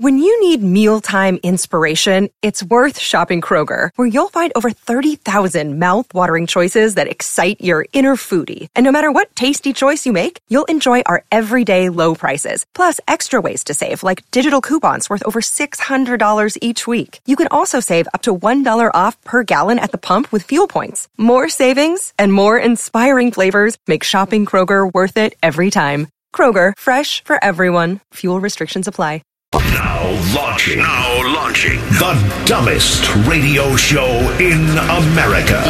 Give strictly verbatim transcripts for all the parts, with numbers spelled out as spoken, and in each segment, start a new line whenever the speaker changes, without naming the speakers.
When you need mealtime inspiration, it's worth shopping Kroger, where you'll find over thirty thousand mouth-watering choices that excite your inner foodie. And no matter what tasty choice you make, you'll enjoy our everyday low prices, plus extra ways to save, like digital coupons worth over six hundred dollars each week. You can also save up to one dollar off per gallon at the pump with fuel points. More savings and more inspiring flavors make shopping Kroger worth it every time. Kroger, fresh for everyone. Fuel restrictions apply.
Now launching, now launching the dumbest radio show in America.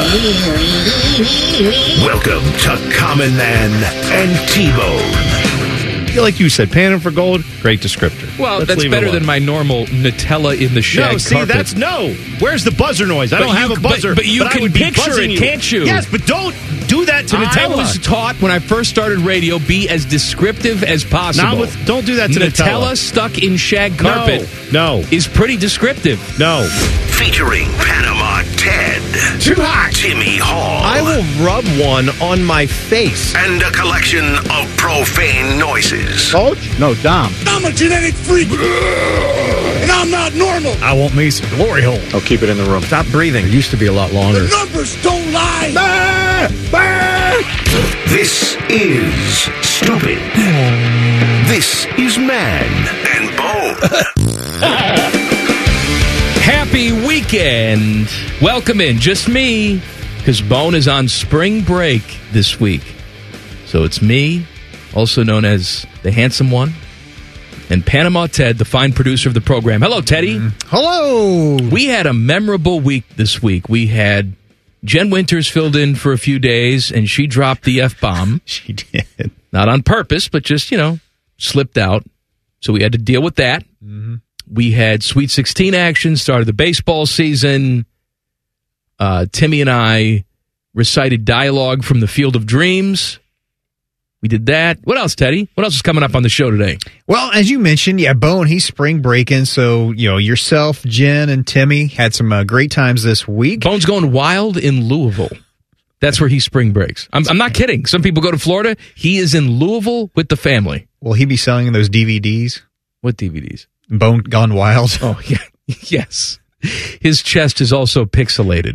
Welcome to Common Man and T-Bone.
I feel like you said, panning for gold, great descriptor.
Well,
Let's
that's better than my normal Nutella in the shag
No, see,
carpet.
that's no. Where's the buzzer noise? I
But
don't
you-
have a buzzer.
But, but you
I
can
would be
picture
buzzing
it,
you.
can't you?
Yes, but don't do that to Nutella.
I was taught when I first started radio, be as descriptive as possible.
Not with, don't do that to
Nutella
Nutella.
stuck in shag carpet
No, no,
is pretty descriptive.
no.
Featuring Panama Ted.
Too hot.
Timmy Hall.
I will rub one on my face.
And a collection of profane noises.
Coach?
No, Dom.
I'm a genetic freak, and I'm not normal.
I want me some glory hole.
I'll keep it in the room. Stop breathing.
It used to be a lot longer.
The numbers don't lie.
This is Stupid. This is Man and Bone.
Happy weekend. Welcome in. Just me, because Bone is on spring break this week. So it's me, also known as the handsome one, and Panama Ted, the fine producer of the program. Hello, Teddy.
Mm. Hello.
We had a memorable week this week. We had Jen Winters filled in for a few days, and she dropped the F-bomb.
She did.
Not on purpose, but just, you know, slipped out. So we had to deal with that. Mm-hmm. We had Sweet sixteen action, started the baseball season. Uh, Timmy and I recited dialogue from the Field of Dreams. We did that. What else, Teddy? What else is coming up on the show today?
Well, as you mentioned, yeah, Bone, he's spring breaking. So, you know, yourself, Jen, and Timmy had some uh, great times this week.
Bone's going wild in Louisville. That's where he spring breaks. I'm, I'm not kidding. Some people go to Florida. He is in Louisville with the family.
Will he be selling those D V Ds?
What D V Ds?
Bone Gone Wild.
Oh, yeah. Yes. His chest is also pixelated.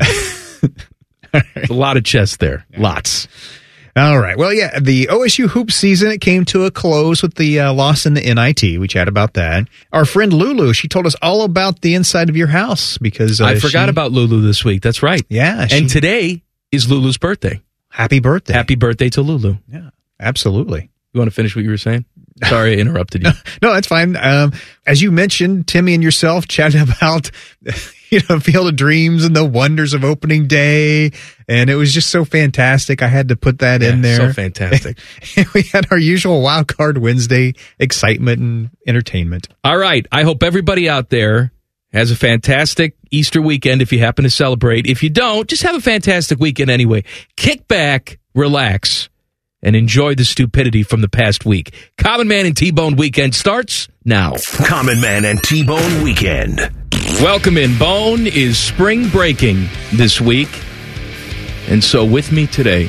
A lot of chest there. Lots.
All right. Well, yeah, the O S U hoops season, it came to a close with the uh, loss in the N I T. We chat about that. Our friend Lulu, she told us all about the inside of your house because uh,
I forgot
she,
about Lulu this week. That's right.
Yeah. She,
And today is Lulu's birthday.
happy birthday.
Happy birthday to Lulu.
Yeah, absolutely.
You want to finish what you were saying? Sorry, I interrupted you.
No, that's fine. Um, as you mentioned, Timmy and yourself chatted about, you know, Field of Dreams and the wonders of opening day. And it was just so fantastic. I had to put that
Yeah,
in there.
so fantastic.
And we had our usual Wild Card Wednesday excitement and entertainment.
All right. I hope everybody out there has a fantastic Easter weekend if you happen to celebrate. If you don't, just have a fantastic weekend anyway. Kick back, relax, and enjoy the stupidity from the past week. Common Man and T-Bone weekend starts now.
Common Man and T-Bone weekend.
Welcome in. Bone is spring breaking this week. And so with me today,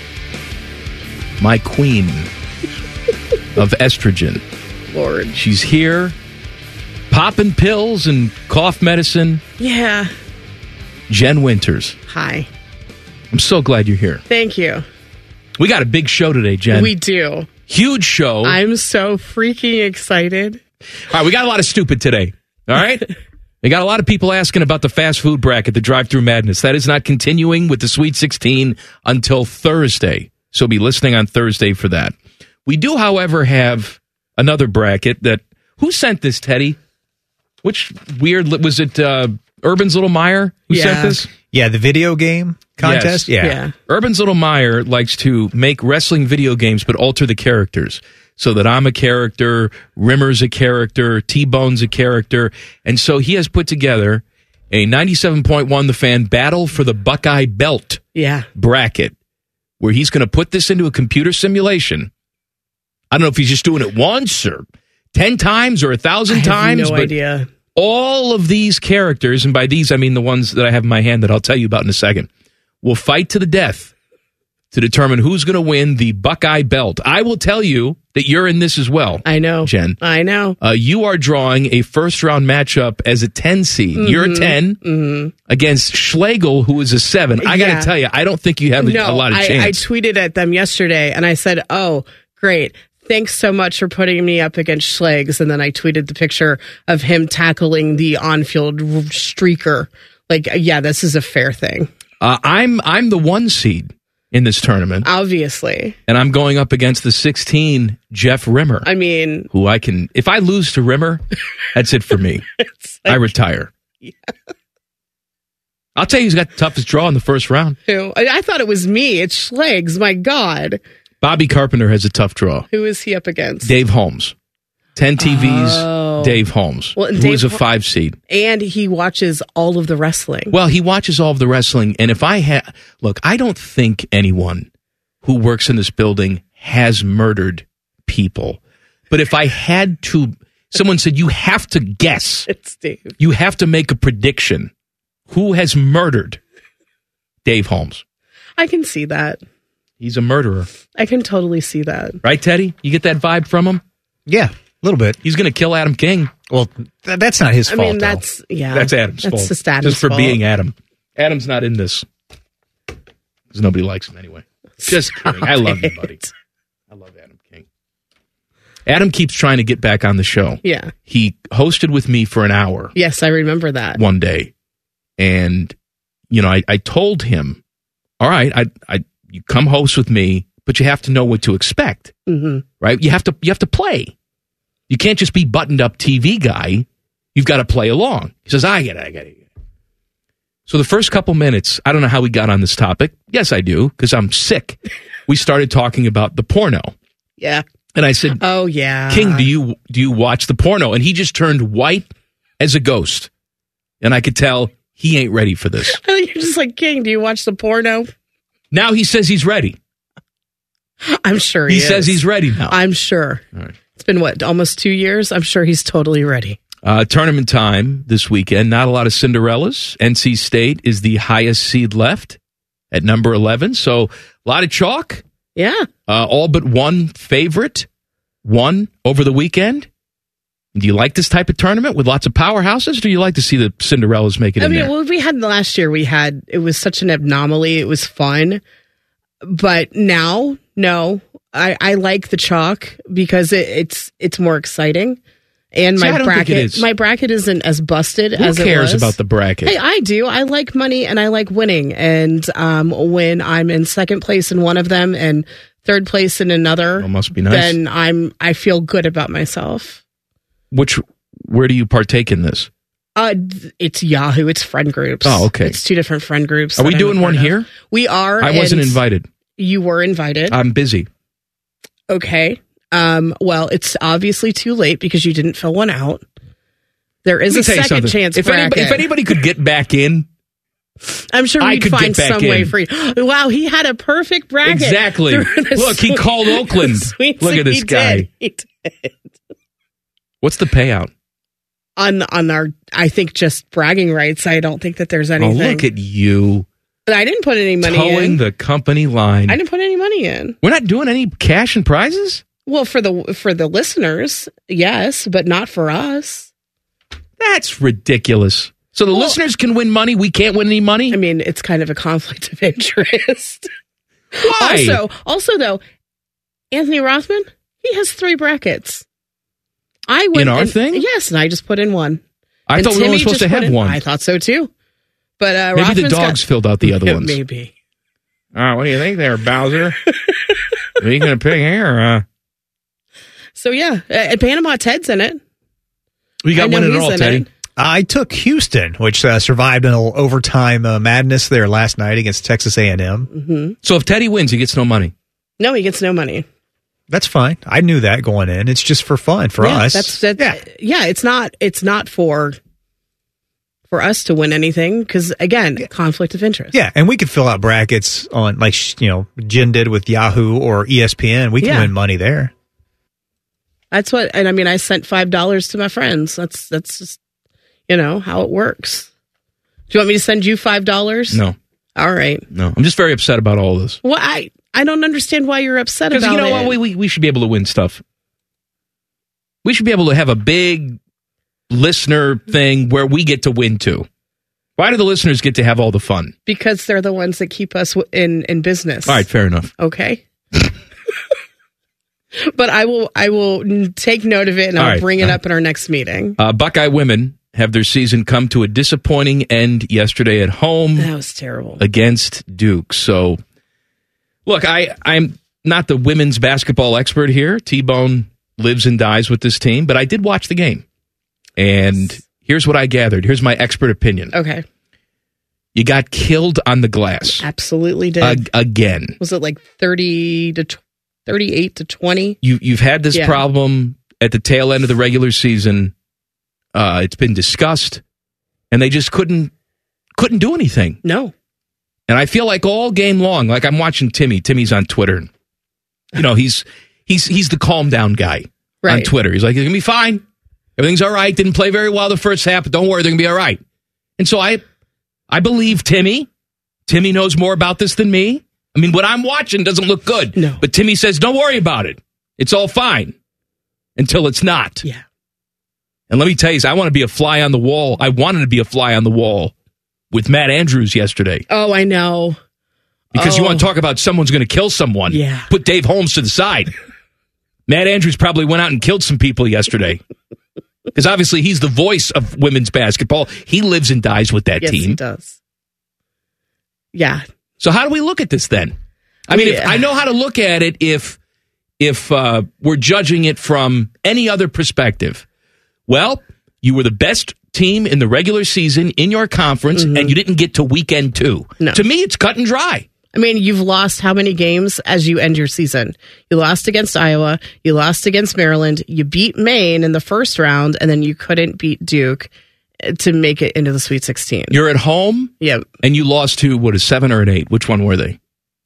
my queen of estrogen.
Lord.
She's here, popping pills and cough medicine.
Yeah.
Jen Winters.
Hi.
I'm so glad you're here.
Thank you.
We got a big show today, Jen.
We do.
Huge show.
I'm so freaking excited.
All right, we got a lot of stupid today. All right? We got a lot of people asking about the fast food bracket, the drive-through madness. That is not continuing with the Sweet sixteen until Thursday. So be listening on Thursday for that. We do, however, have another bracket that... Who sent this, Teddy? Which weird... Was it uh, Urban's Little Meyer who
Yeah.
sent this?
Yeah, the video game contest.
Yes.
Yeah.
Yeah.
Urban's Little Meyer likes to make wrestling video games, but alter the characters so that I'm a character, Rimmer's a character, T-Bone's a character. And so he has put together a ninety-seven point one The Fan Battle for the Buckeye Belt
Yeah.
bracket where he's going to put this into a computer simulation. I don't know if he's just doing it once or ten times or a thousand
I have
times.
no
but
idea.
all of these characters, and by these I mean the ones that I have in my hand that I'll tell you about in a second, will fight to the death to determine who's going to win the Buckeye belt. I will tell you that you're in this as well.
I know.
Jen.
I know.
Uh, you are drawing a first-round matchup as a ten seed.
Mm-hmm.
You're a ten mm-hmm. against Schlegel, who is a seven. I got to
Yeah.
tell you, I don't think you have a,
no,
a lot of
I,
chance.
I tweeted at them yesterday, and I said, oh, great. Thanks so much for putting me up against Schlegs. And then I tweeted the picture of him tackling the on-field streaker. Like, yeah, this is a fair thing.
Uh, I'm I'm the one seed in this tournament,
Obviously.
and I'm going up against the sixteen Jeff Rimmer,
I mean,
who I can. If I lose to Rimmer, that's it for me.
it's
I
like,
retire. I'll tell you, who's got the toughest draw in the first round.
who? I, I thought it was me. It's Schlegs. My God.
Bobby Carpenter has a tough draw.
Who is he up against?
Dave Holmes, ten T Vs.
Oh.
Dave Holmes,
Well, and
who is
Dave
a
Ho-
five seed.
And he watches all of the wrestling.
Well, he watches all of the wrestling, and if I had look, I don't think anyone who works in this building has murdered people. But if I had to, someone said you have to guess.
It's Dave.
You have to make a prediction. Who has murdered Dave Holmes?
I can see that.
He's a murderer,
I can totally see that.
right, Teddy? You get that vibe from him?
Yeah, a little bit.
He's going to kill Adam King.
Well, th- that's not his
I
fault.
mean,
though.
that's, yeah.
That's Adam's
that's
fault.
just Adam's
Just for
fault.
being Adam. Adam's not in this because nobody likes him anyway. Just kidding. I love you, buddy. I love Adam King. Adam keeps trying to get back on the show.
Yeah.
He hosted with me for an hour
Yes, I remember that.
one day, and you know, I, I told him, "All right, I, I, you come host with me, but you have to know what to expect,
Mm-hmm.
right? You have to, you have to play. You can't just be buttoned up T V guy. You've got to play along." He says, "I get it, I get it." So the first couple minutes, I don't know how we got on this topic. Yes, I do, because I'm sick. We started talking about the porno,
Yeah.
and I said,
Oh, yeah.
King, do you do you watch the porno? And he just turned white as a ghost. And I could tell he ain't ready for this.
You're just like, King, do you watch the porno?
Now he says he's ready.
I'm sure he,
He
is.
says he's ready now.
I'm sure.
All right.
It's been, what, almost two years? I'm sure he's totally ready.
Uh, tournament time this weekend. Not a lot of Cinderellas. N C State is the highest seed left at number eleven. So a lot of chalk.
Yeah.
Uh, all but one favorite won over the weekend. Do you like this type of tournament with lots of powerhouses, or do you like to see the Cinderellas make it
I
in
mean,
there?
well, we had last year, we had, it was such an anomaly. It was fun. But now, no, I, I like the chalk because it, it's it's more exciting. And
See,
my
I don't think
bracket,
it is.
my bracket isn't as busted
Who
as it
cares
was.
about the bracket?
Hey, I do. I like money and I like winning. And um, when I'm in second place in one of them and third place in another,
That must be nice.
then I'm I feel good about myself.
Which, where do you partake in this?
Uh, it's Yahoo. It's friend groups.
Oh, okay.
It's two different friend groups.
Are
that
we
I'm
doing
a
one
part of.
here?
We are.
I wasn't
and
invited.
You were invited.
I'm busy.
Okay. Um, well, it's obviously too late because you didn't fill one out. There is
Let me
a
tell you
second
something.
chance
If
bracket.
anybody, if anybody could get back in,
I'm sure
I
we'd
could
find
get back
some way
in.
for you. Wow, he had a perfect bracket.
Exactly.
Through the
Look, he
Sweet-
called Oakland.
Sweet
Look at this
he
guy.
Did. He did.
what's the payout?
On on our, I think just bragging rights. I don't think that there's
Oh,
anything.
look at you
But I didn't put any money
towing
in.
the company line.
I didn't put any money in.
We're not doing any cash and prizes?
Well, for the for the listeners, yes, but not for us.
That's ridiculous. So the
Well-
listeners can win money. We can't win any money?
I mean, it's kind of a conflict of interest.
Why?
Also, also though, Anthony Rothman, he has three brackets. I went
In our
and-
thing?
yes, and I just put in one.
I
And
thought we were
Timmy
only supposed
just
to
put
have
in-
one.
I thought so too. But uh,
Maybe the
Rothman's
dogs
got,
filled out the other ones.
Maybe.
Oh, what do you think there, Bowser? What are you going to pick here? Uh,
So yeah, uh, Panama Ted's in it.
we got
I know
one and
he's
all,
in
Teddy.
it.
I took Houston, which uh, survived an little overtime uh, madness there last night against Texas A and M.
So if Teddy wins, he gets no money.
No, he gets no money.
That's fine. I knew that going in. It's just for fun for
yeah,
us.
That's, that's
yeah.
yeah. It's not. It's not for for us to win anything because again, conflict of interest.
Yeah, and we could fill out brackets on like sh- you know Jen did with Yahoo or E S P N. We can
Yeah.
win money there.
That's what. And I mean, I sent five dollars to my friends. That's that's just you know how it works. Do you want me to send you five dollars?
No,
All right.
no. I'm just very upset about all this.
Well, I I don't understand why you're upset about it.
Because you know what? We, we, we should be able to win stuff. We should be able to have a big listener thing where we get to win too. Why do the listeners get to have all the fun?
Because they're the ones that keep us w- in, in business.
All right, fair enough.
Okay. But I will I will take note of it, and I'll
right.
bring it
uh,
up in our next meeting.
Uh, Buckeye women have their season come to a disappointing end yesterday at home.
That was terrible.
Against Duke. So, look, I, I'm not the women's basketball expert here. T-Bone lives and dies with this team, but I did watch the game. And here's what I gathered. Here's my expert opinion.
Okay.
You got killed on the glass.
Absolutely did.
Ag- again.
Was it like thirty to tw- thirty-eight to twenty?
You, you've had this
Yeah.
problem at the tail end of the regular season. Uh, it's been discussed, and they just couldn't couldn't do anything.
No.
And I feel like all game long, like I'm watching Timmy. Timmy's on Twitter. You know, he's he's he's the calm down guy
Right.
on Twitter. He's like, it's gonna be fine. Everything's all right. Didn't play very well the first half, but don't worry, they're gonna be all right. And so I I believe Timmy. Timmy knows more about this than me. I mean, what I'm watching doesn't look good.
No.
But Timmy says, don't worry about it. It's all fine. Until it's not.
Yeah.
And let me tell you, I want to be a fly on the wall. I wanted to be a fly on the wall with Matt Andrews yesterday.
Oh, I know.
Because
oh.
you want to talk about someone's going to kill someone.
Yeah.
Put Dave Holmes to the side. Matt Andrews probably went out and killed some people yesterday. Because obviously he's the voice of women's basketball. He lives and dies with that
yes,
team.
He does. Yeah.
So how do we look at this then? I mean,
Yeah.
if, I know how to look at it if if uh, we're judging it from any other perspective. Well, you were the best team in the regular season in your conference,
Mm-hmm.
and you didn't get to weekend two.
No.
To me, it's cut and dry.
I mean, you've lost how many games as you end your season? You lost against Iowa. You lost against Maryland. You beat Maine in the first round, and then you couldn't beat Duke to make it into the Sweet sixteen.
You're at home,
Yep.
and you lost to, what, a seven or an eight? Which one were they?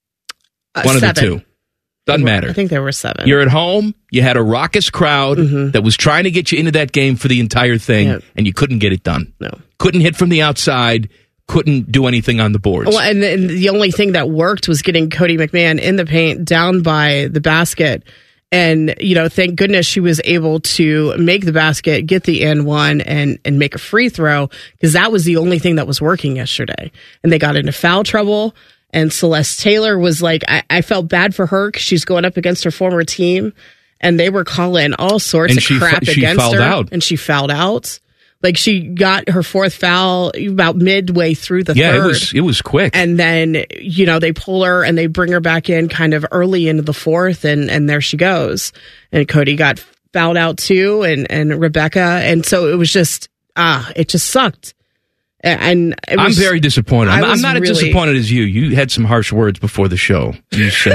Uh,
one
seven.
of the two. Doesn't matter.
I think there were seven.
You're at home. You had a raucous crowd that was trying to get you into that game for the entire thing,
Yep.
and you couldn't get it done.
No.
Couldn't hit from the outside. Couldn't do anything on the boards.
Well, and, and the only thing that worked was getting Cody McMahon in the paint down by the basket. And, you know, thank goodness she was able to make the basket, get the and one, and, and make a free throw, because that was the only thing that was working yesterday. And they got into foul trouble. And Celeste Taylor was like, I, I felt bad for her because she's going up against her former team. And they were calling all sorts
And
of
she fa-
crap
she
against
fouled
her.
out.
And she fouled out. Like, she got her fourth foul about midway through the
yeah,
third.
it was it was quick.
And then, you know, they pull her and they bring her back in kind of early into the fourth, and, and there she goes. And Cody got fouled out too, and, and Rebecca. And so it was just, ah, it just sucked. And it was,
I'm very disappointed. I'm,
I
I'm
was
not as
really-
disappointed as you. You had some harsh words before the show. You said,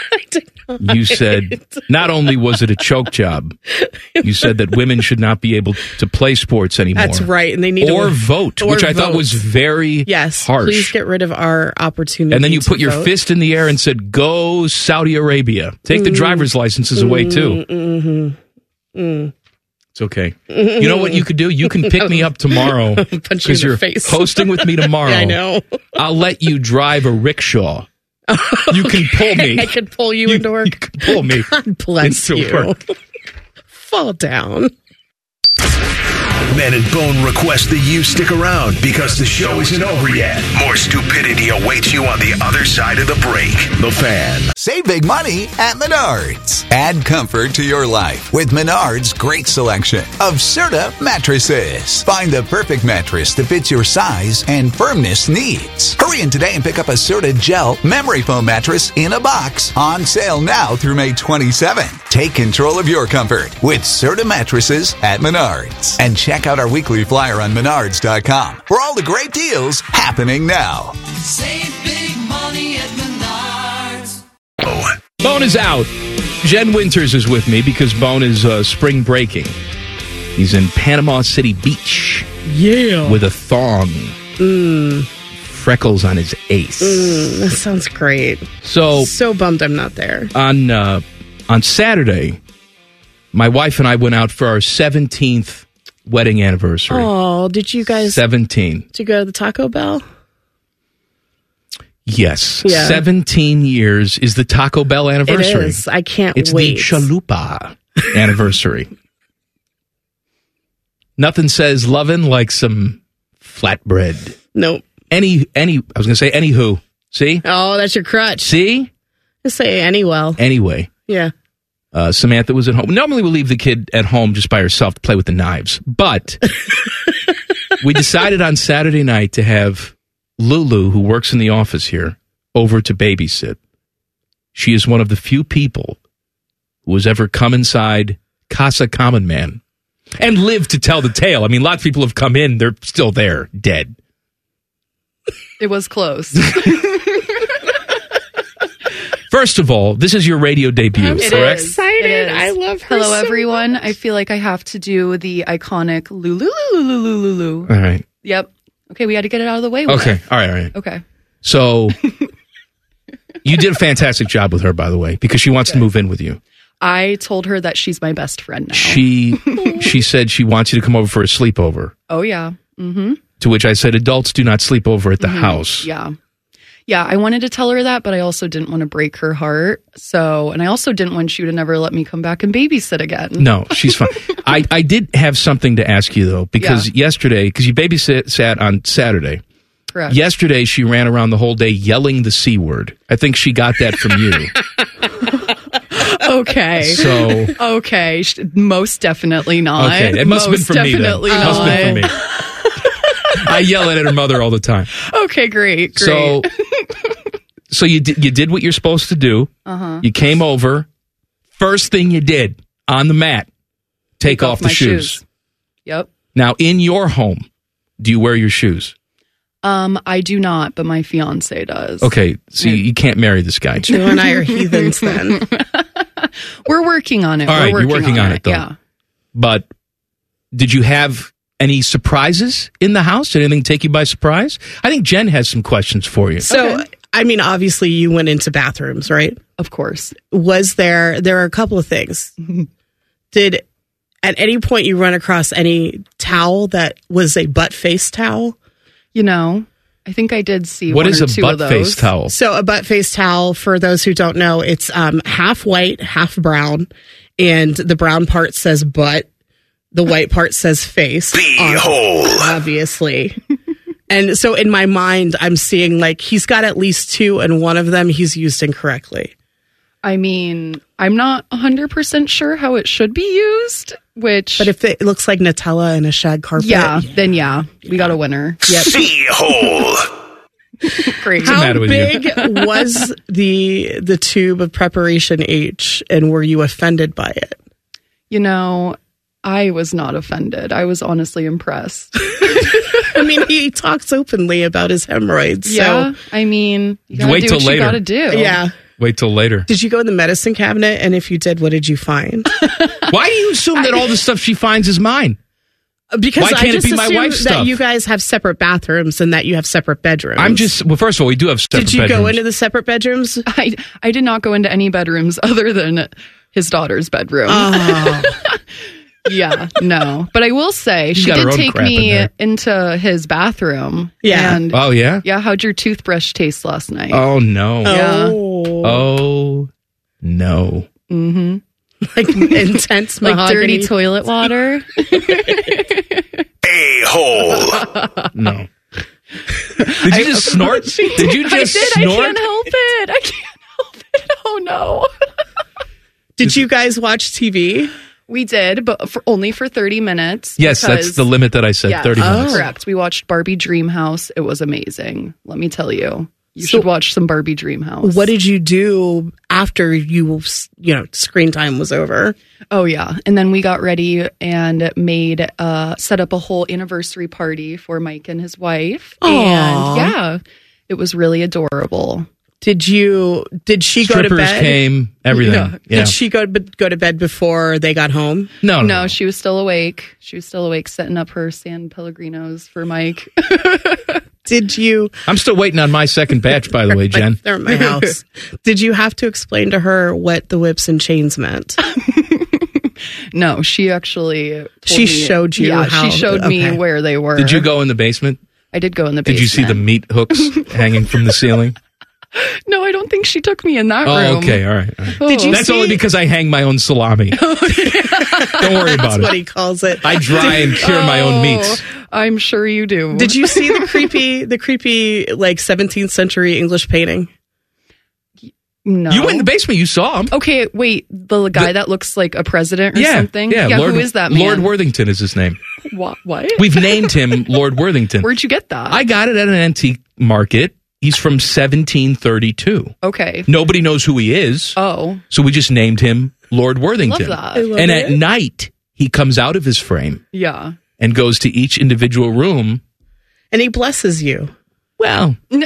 you said, not only was it a choke job, you said that women should not be able to play sports anymore.
That's right. And they need
or
to
vote,
or
which I thought
vote.
was very
Yes.
harsh.
Please get rid of our opportunity.
And then you
to
put your
vote.
fist in the air and said, "Go Saudi Arabia." Take the driver's licenses away too.
Mm-hmm. Mm.
It's okay. You know what you could do? You can pick me up tomorrow
Punch you in
because
the
you're
face.
hosting with me tomorrow.
I know.
I'll let you drive a rickshaw. You can pull me.
I could pull you,
You-
into work.
you can pull me
God bless
into
you.
work.
Fall down.
Man and Bone request that you stick around because the show isn't over yet. More stupidity awaits you on the other side of the break. The Fan.
Save big money at Menards. Add comfort to your life with Menards' great selection of Serta mattresses. Find the perfect mattress that fits your size and firmness needs. Hurry in today and pick up a Serta Gel memory foam mattress in a box, on sale now through May twenty-seventh. Take control of your comfort with Serta mattresses at Menards. And check out our weekly flyer on menards dot com for all the great deals happening now.
Save big money at Menards.
Oh.
Bone is out. Jen Winters is with me because Bone is uh, spring breaking. He's in Panama City Beach.
Yeah.
With a thong.
Mm.
Freckles on his ace.
Mm, that sounds great.
So
So bummed I'm not there.
on uh, on Saturday, my wife and I went out for our seventeenth wedding anniversary.
Oh, did you guys
seventeen.
did you go to the Taco Bell?
Yes.
Yeah.
seventeen years is the Taco Bell anniversary.
It is. I can't
it's
wait.
It's the Chalupa anniversary. Nothing says lovin' like some flatbread.
Nope.
Any, any, I was going to say anywho. See?
Oh, that's your crutch.
See?
Just say any well.
Anyway.
Yeah.
Uh, Samantha was at home. Normally we leave the kid at home just by herself to play with the knives. But we decided on Saturday night to have Lulu, who works in the office here, over to babysit. She is one of the few people who has ever come inside Casa Common Man and lived to tell the tale. I mean, lots of people have come in. They're still there, dead.
It was close.
First of all, this is your radio debut,
I'm so
correct?
excited.
It is.
I love her.
Hello,
so
everyone.
much.
I feel like I have to do the iconic Lulu, Lulu, Lulu, Lulu.
All right.
Yep. Okay, we had to get it out of the way. With
Okay.
it.
All right. All right.
Okay.
So you did a fantastic job with her, by the way, because she wants to move in with you.
I told her that she's my best friend now.
She she said she wants you to come over for a sleepover.
Oh, yeah. Mm-hmm.
To which I said, adults do not sleep over at the
Mhm.
house.
Yeah. Yeah, I wanted to tell her that, but I also didn't want to break her heart. So, and I also didn't want you to never let me come back and babysit again.
No, she's fine. I, I did have something to ask you, though, because
Yeah.
yesterday, because you babysat sat on Saturday.
Correct.
Yesterday, she ran around the whole day yelling the C word. I think she got that from you.
Okay.
So-
Okay. sh- Most definitely not.
Okay, it must have been
Most
from me then.
definitely
It must have been
not.
from me. I yell at her mother all the time.
Okay, great. Great.
So, so you did, you did what you're supposed to do.
Uh-huh.
You came over. First thing you did on the mat, take, off, the
my
shoes.
Yep.
Now, in your home, do you wear your shoes?
Um, I do not, but my fiance does.
Okay, so you, you can't marry this guy.
You and I are heathens then.
We're working on it.
All right,
We're
you're working on it, though.
Yeah.
But did you have any surprises in the house? Did anything take you by surprise? I think Jen has some questions for you.
So, I mean, obviously you went into bathrooms, right?
Of course.
Was there, there are a couple of things. Did at any point you run across any towel that was a butt face towel?
You know, I think I did see
What
one
is
or
a
two
butt
of those.
face towel?
So a butt face towel, for those who don't know, it's um, half white, half brown, and the brown part says butt, the white part says face.
Beehole.
Obviously. And so in my mind, I'm seeing like he's got at least two, and one of them he's used incorrectly.
I mean, I'm not one hundred percent sure how it should be used, which...
But if it looks like Nutella in a shag carpet.
Yeah, then yeah, we got a winner. Yep.
Beehole.
Great.
the
How
matter with you?
big was the the tube of preparation H, and were you offended by it?
You know, I was not offended. I was honestly impressed.
I mean, he talks openly about his hemorrhoids.
Yeah,
So,
I mean, you gotta
Wait
do
till
what
later.
you gotta do.
yeah.
Wait till later.
Did you go in the medicine cabinet? And if you did, what did you find?
Why do you assume that all the stuff she finds is mine?
Because
Why can't
I
it
just
be my
assumed
wife's
that
stuff?
you guys have separate bathrooms and that you have separate bedrooms.
I'm just, well, first of all, we do have separate
Did you
bedrooms.
go into the separate bedrooms?
I I did not go into any bedrooms other than his daughter's bedroom.
Oh.
Yeah, no. But I will say,
She's
she
got her
did
own
take
crap in
me
there.
into his bathroom.
Yeah.
And
Oh, yeah?
yeah, how'd your toothbrush taste last night?
Oh, no.
Yeah.
Oh.
Oh, no.
Mm-hmm.
Like intense
Like
mahogany.
dirty toilet water.
A-hole.
No. Did you just snort? Did you just
I did.
snort?
I can't help it. I can't help it. Oh, no.
Did you guys watch T V?
We did, but for, only for thirty minutes.
Yes, that's
because-
the limit that I said,
Yeah,
thirty minutes.
correct. We watched Barbie Dreamhouse. It was amazing. Let me tell you. You
So-
should watch some Barbie Dreamhouse.
What did you do after you, you know, screen time was over?
Oh yeah, and then we got ready and made uh set up a whole anniversary party for Mike and his wife.
Aw.
And yeah, it was really adorable.
Did you? Did she go to
Strippers
bed?
came, everything.
Yeah.
Yeah.
Did she go to, go to bed before they got home?
No, no,
No,
no.
she was still awake. She was still awake, setting up her San Pellegrinos for Mike.
Did you?
I'm still waiting on my second batch, by the way, Jen.
They're at my house. Did you have to explain to her what the whips and chains meant?
No, she actually told
She
me-
showed you
Yeah,
how-
she showed me
okay.
where they were.
Did you go in the basement?
I did go in the basement.
Did you see the meat hooks hanging from the ceiling?
No, I don't think she took me in that
Oh,
room.
okay, all right. All right.
Did you
That's
see-
only because I hang my own salami. Don't worry about
That's
it.
what he calls it.
I dry and cure my own meats.
Oh, I'm sure you do.
Did you see the creepy, the creepy like seventeenth century English painting?
No.
You went in the basement. You saw him.
Okay, wait. The guy
The-
that looks like a president or
yeah,
something?
yeah. Lord,
who is that man?
Lord Worthington is his name.
What? what?
We've named him Lord Worthington.
Where'd you get that?
I got it at an antique market. He's from seventeen thirty-two.
Okay.
Nobody knows who he is.
Oh.
So we just named him Lord Worthington.
Love that. I love
and
it.
at night, he comes out of his frame
Yeah.
and goes to each individual room.
And he blesses you.
Well,
No.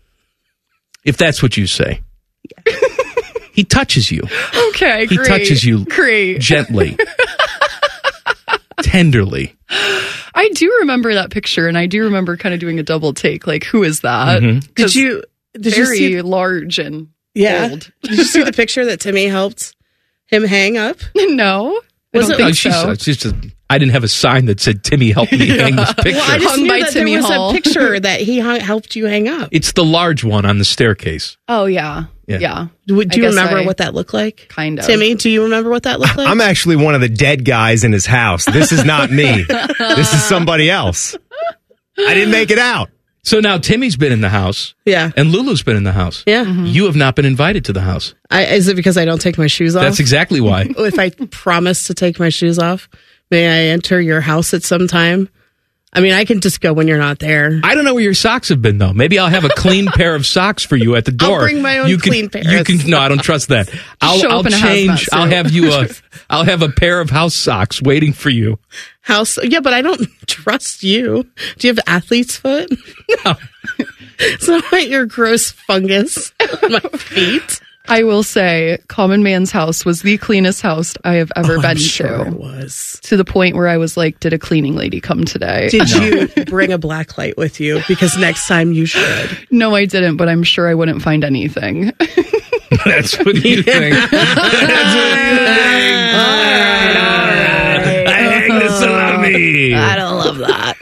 if that's what you say. He touches you
Okay,
He
great.
touches you
Great.
gently, tenderly.
I do remember that picture, and I do remember kind of doing a double take. Like, who is that?
Mhm.
'Cause
Did you? Did you
very
see?
large and
Yeah.
old.
Did you see the picture that Timmy helped him hang up?
No. I
Was
don't
it-
think
Oh, she's,
so.
it's just a, I didn't have a sign that said, Timmy, help me hang this picture.
Well, I just
Hung
knew
by
that
Timmy
there was
Hall.
a picture that he hung, helped you hang up.
It's the large one on the staircase.
Oh, yeah.
Yeah.
Yeah.
Do,
I
do you
guess
remember
I-
what that looked like?
Kind of.
Timmy, do you remember what that looked like?
I'm actually one of the dead guys in his house. This is not me. This is somebody else. I didn't make it out.
So now Timmy's been in the house.
Yeah.
And Lulu's been in the house.
Yeah.
You have not been invited to the house.
I, is it because I don't take my shoes off?
That's exactly why.
If I promise to take my shoes off, may I enter your house at some time? I mean, I can just go when you're not there.
I don't know where your socks have been, though. Maybe I'll have a clean pair of socks for you at the
I'll
door.
bring my own
you can,
clean pair.
You can. No, I don't trust that. I'll,
show
I'll
up in a
change.
hazmat
I'll
suit.
have you a. I'll have a pair of house socks waiting for you.
House, yeah, but I don't trust you. Do you have athlete's foot?
No.
It's not like your gross fungus on my feet.
I will say, Common Man's house was the cleanest house I have ever
Oh,
been
I'm sure
to.
it was.
To the point where I was like, did a cleaning lady come today?
Did you bring a black light with you? Because next time you should.
No, I didn't, but I'm sure I wouldn't find anything.
That's what you think. That's what you think.
All right, all right.
I hang the salami.
I don't love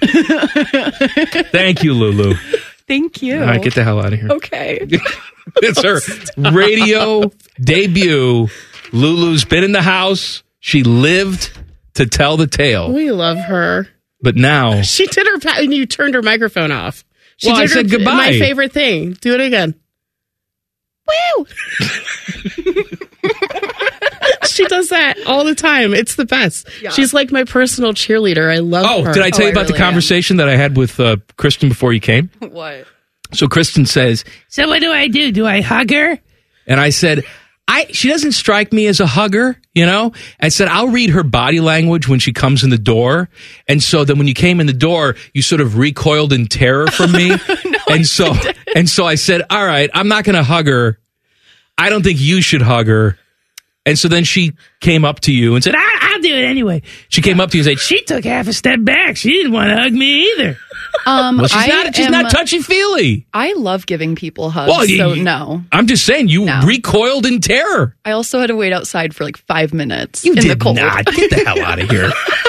that.
Thank you, Lulu.
Thank you.
All right, get the hell out of here.
Okay.
It's her radio debut. Lulu's been in the house. She lived to tell the tale.
We love her.
But now,
She did her, pa- and you turned her microphone off. She
Well, I
did her,
said goodbye.
My favorite thing. Do it again. Woo! She does that all the time. It's the best.
Yeah.
She's like my personal cheerleader. I love
oh,
her.
did I tell
Oh,
you
I
about the
really am.
conversation that I had with uh, Kristen before you came?
What?
So Kristen says, "So what do I do? Do I hug her?" And I said, "I she doesn't strike me as a hugger, you know." I said, "I'll read her body language when she comes in the door." And so then when you came in the door, you sort of recoiled in terror from me.
no,
and so and so I said, "All right, I'm not going to hug her. I don't think you should hug her." And so then she came up to you and said, I, I'll do it anyway. She came up to you and said, she took half a step back. She didn't want to hug me either.
Um,
Well, she's
I
not she's
am-
not touchy-feely.
I love giving people hugs,
Well, you-
so no.
I'm just saying, you
No.
recoiled in terror.
I also had to wait outside for like five minutes
You
in
did
the cold.
not. Get the hell out of here.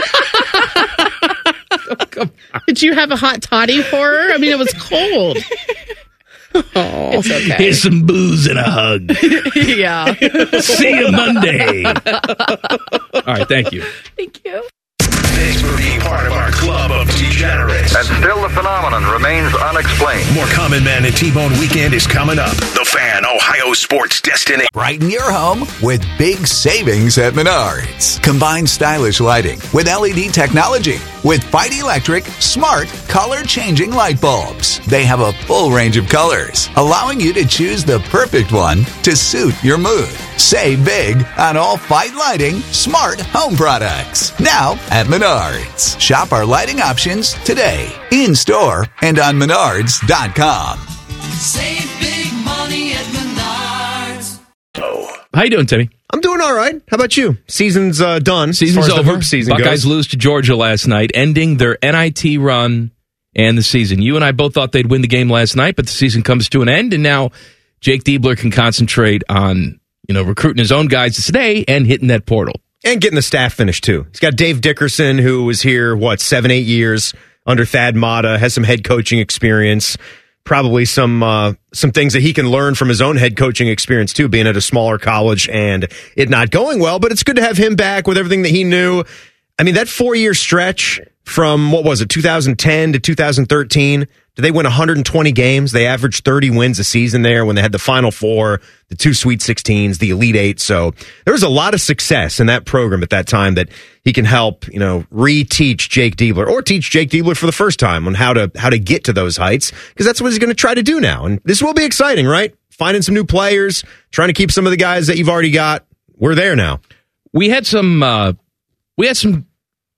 Did you have a hot toddy for her? I mean, it was cold. Oh,
It's okay.
Here's some booze and a hug.
yeah.
See you Monday. All right, thank you.
Thank you.
Thanks for being part of our club of degenerates.
And still the phenomenon remains unexplained.
More Common Man and T-Bone Weekend is coming up. The Fan, Ohio sports destination.
Brighten your home with big savings at Menards. Combine stylish lighting with L E D technology with Fight Electric smart color-changing light bulbs. They have a full range of colors, allowing you to choose the perfect one to suit your mood. Save big on all Fight Lighting smart home products. Now at Menards. Shop our lighting options today, in-store and on menards dot com.
Save big money at Menards.
How you doing, Timmy?
I'm doing all right. How about you? Season's uh, done.
Season's
as far as the
over.
hoop season
Buckeyes
goes.
lose to Georgia last night, ending their N I T run and the season. You and I both thought they'd win the game last night, but the season comes to an end, and now Jake Diebler can concentrate on, you know, recruiting his own guys to stay and hitting that portal.
And getting the staff finished, too. He's got Dave Dickerson, who was here, what, seven, eight years under Thad Matta, has some head coaching experience. probably some uh, some things that he can learn from his own head coaching experience, too, being at a smaller college and it not going well. But it's good to have him back with everything that he knew. I mean, that four-year stretch from, what was it, two thousand ten to two thousand thirteen, did they win one hundred twenty games? They averaged thirty wins a season there when they had the Final Four, the two Sweet sixteens, the Elite Eight. So there was a lot of success in that program at that time that he can help, you know, re-teach Jake Diebler or teach Jake Diebler for the first time on how to how to get to those heights, because that's what he's going to try to do now. And this will be exciting, right? Finding some new players, trying to keep some of the guys that you've already got. We're there now.
We had some uh, we had some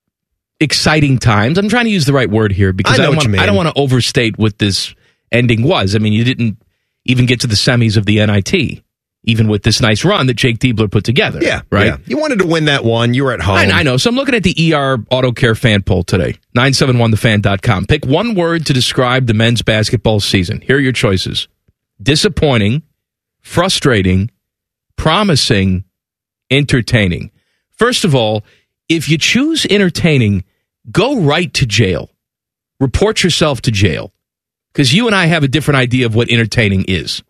exciting times. I'm trying to use the right word here because I,
I, know
don't
what
want,
you mean.
I don't want to overstate what this ending was. I mean, you didn't even get to the semis of the N I T, even with this nice run that Jake Diebler put together.
Yeah,
right.
Yeah. You wanted to win that one. You were at home.
I, I know. So I'm looking at the E R Auto Care fan poll today. nine seven one the fan dot com. Pick one word to describe the men's basketball season. Here are your choices: disappointing, frustrating, promising, entertaining. First of all, if you choose entertaining, go right to jail. Report yourself to jail. Because you and I have a different idea of what entertaining is.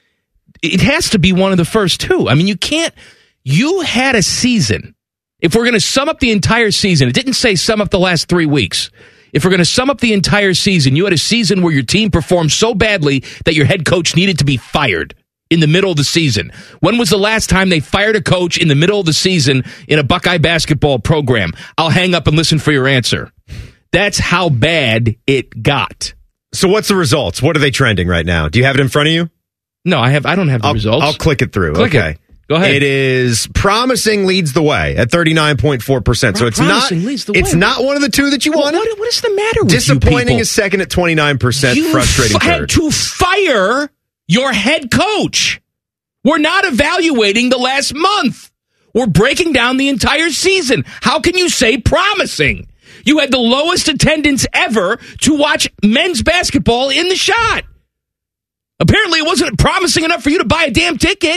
It has to be one of the first two. I mean, you can't... You had a season. If we're going to sum up the entire season, it didn't say sum up the last three weeks. If we're going to sum up the entire season, you had a season where your team performed so badly that your head coach needed to be fired in the middle of the season. When was the last time they fired a coach in the middle of the season in a Buckeye basketball program? I'll hang up and listen for your answer. That's how bad it got.
So what's the results? What are they trending right now? Do you have it in front of you?
No, I have. I don't have the
I'll,
results.
I'll click it through.
Click
okay.
It. Go ahead.
It is promising leads the way at thirty-nine point four percent. So it's
Promising
not
leads the
it's
way.
not one of the two that you
Well,
wanted.
what, what is the matter with
Disappointing
you people?
is second at twenty-nine percent.
You
Frustrating
f- had
third.
to fire your head coach. We're not evaluating the last month. We're breaking down the entire season. How can you say promising? You had the lowest attendance ever to watch men's basketball in the shot. Apparently, it wasn't promising enough for you to buy a damn ticket.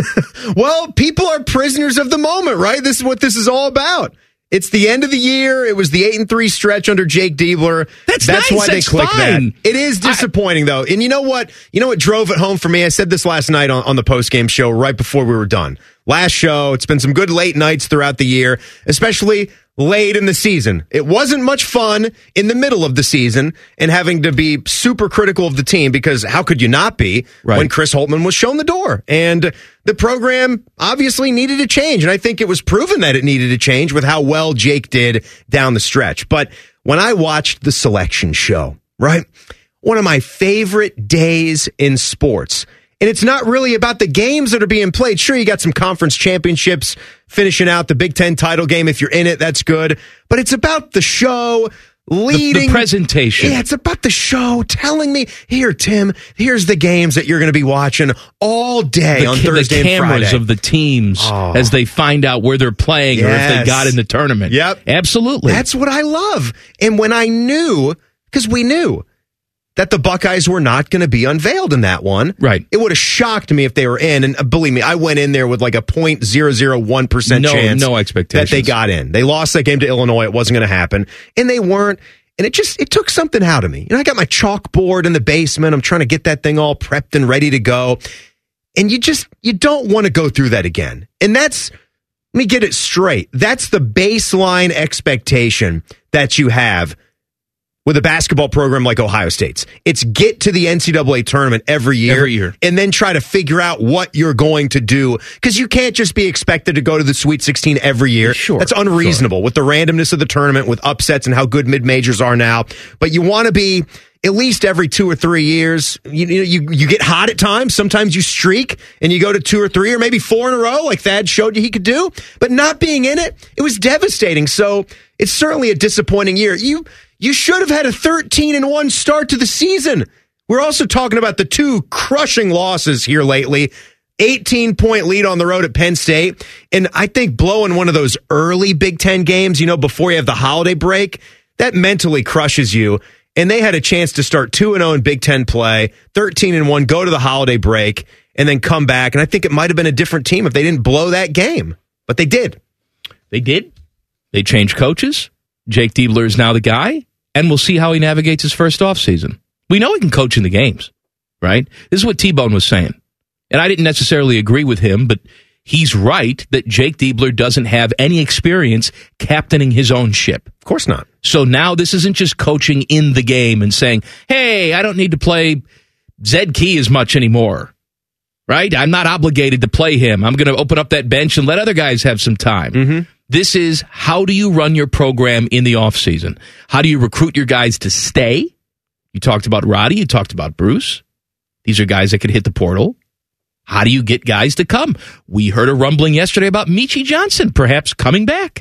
Well, people are prisoners of the moment, right? This is what this is all about. It's the end of the year. It was the eight and three stretch under Jake Diebler.
That's
That's
nice.
why
That's
they click
fine.
that. It is disappointing, though. And you know what? You know what drove it home for me? I said this last night on, on the postgame show right before we were done. Last show, it's been some good late nights throughout the year, especially late in the season. It wasn't much fun in the middle of the season and having to be super critical of the team, because how could you not be
Right.
when Chris Holtmann was shown the door? And the program obviously needed a change. And I think it was proven that it needed a change with how well Jake did down the stretch. But when I watched the selection show, right, one of my favorite days in sports. And it's not really about the games that are being played. Sure, you got some conference championships finishing out the Big Ten title game. If you're in it, that's good. But it's about the show leading.
The, the presentation.
Yeah, it's about the show telling me, here, Tim, here's the games that you're going to be watching all day
the,
on
ca-
Thursday
the
and
cameras
Friday.
of the teams
Oh.
as they find out where they're playing or if they
Yes.
got in the tournament.
Yep.
Absolutely.
That's what I love. And when I knew, because we knew that the Buckeyes were not going to be unveiled in that one.
Right.
It would have shocked me if they were in. And uh, believe me, I went in there with like a zero point zero zero one percent
No-
chance
no expectations.
that they got in. They lost that game to Illinois. It wasn't going to happen. And they weren't. And it just, it took something out of me. You know, I got my chalkboard in the basement. I'm trying to get that thing all prepped and ready to go. And you just, you don't want to go through that again. And that's, let me get it straight. That's the baseline expectation that you have with a basketball program like Ohio State's. It's get to the N C double A tournament every year,
Every year.
and then try to figure out what you're going to do, because you can't just be expected to go to the Sweet sixteen every year.
Sure,
That's unreasonable with the randomness of the tournament, with upsets and how good mid-majors are now. But you want to be at least every two or three years. You, you you you get hot at times. Sometimes you streak and you go to two or three or maybe four in a row, like Thad showed you he could do. But not being in it, it was devastating. So it's certainly a disappointing year. You you should have had a thirteen and one start to the season. We're also talking about the two crushing losses here lately. eighteen point lead on the road at Penn State. And I think blowing one of those early Big Ten games, you know, before you have the holiday break, that mentally crushes you. And they had a chance to start two and oh in Big Ten play, thirteen and one, go to the holiday break, and then come back. And I think it might have been a different team if they didn't blow that game. But they did.
They did. They changed coaches. Jake Diebler is now the guy, and we'll see how he navigates his first offseason. We know he can coach in the games, right? This is what T-Bone was saying. And I didn't necessarily agree with him, but he's right that Jake Diebler doesn't have any experience captaining his own ship.
Of course not.
So now this isn't just coaching in the game and saying, hey, I don't need to play Zed Key as much anymore, right? I'm not obligated to play him. I'm going to open up that bench and let other guys have some time.
Mm-hmm.
This is how do you run your program in the offseason? How do you recruit your guys to stay? You talked about Roddy. You talked about Bruce. These are guys that could hit the portal. How do you get guys to come? We heard a rumbling yesterday about Michie Johnson perhaps coming back.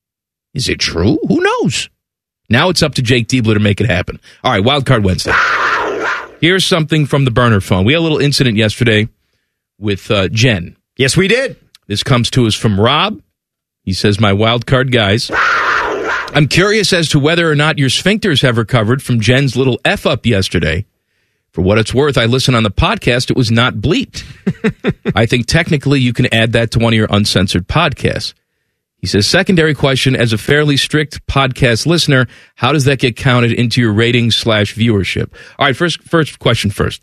Is it true? Who knows? Now it's up to Jake Diebler to make it happen. All right, Wild Card Wednesday. Here's something from the burner phone. We had a little incident yesterday with uh, Jen.
Yes, we did.
This comes to us from Rob. He says, my wild card guys, I'm curious as to whether or not your sphincters have recovered from Jen's little F-up yesterday. For what it's worth, I listened on the podcast. It was not bleeped. I think technically you can add that to one of your uncensored podcasts. He says, secondary question, as a fairly strict podcast listener, how does that get counted into your ratings slash viewership? All right, first, first question first.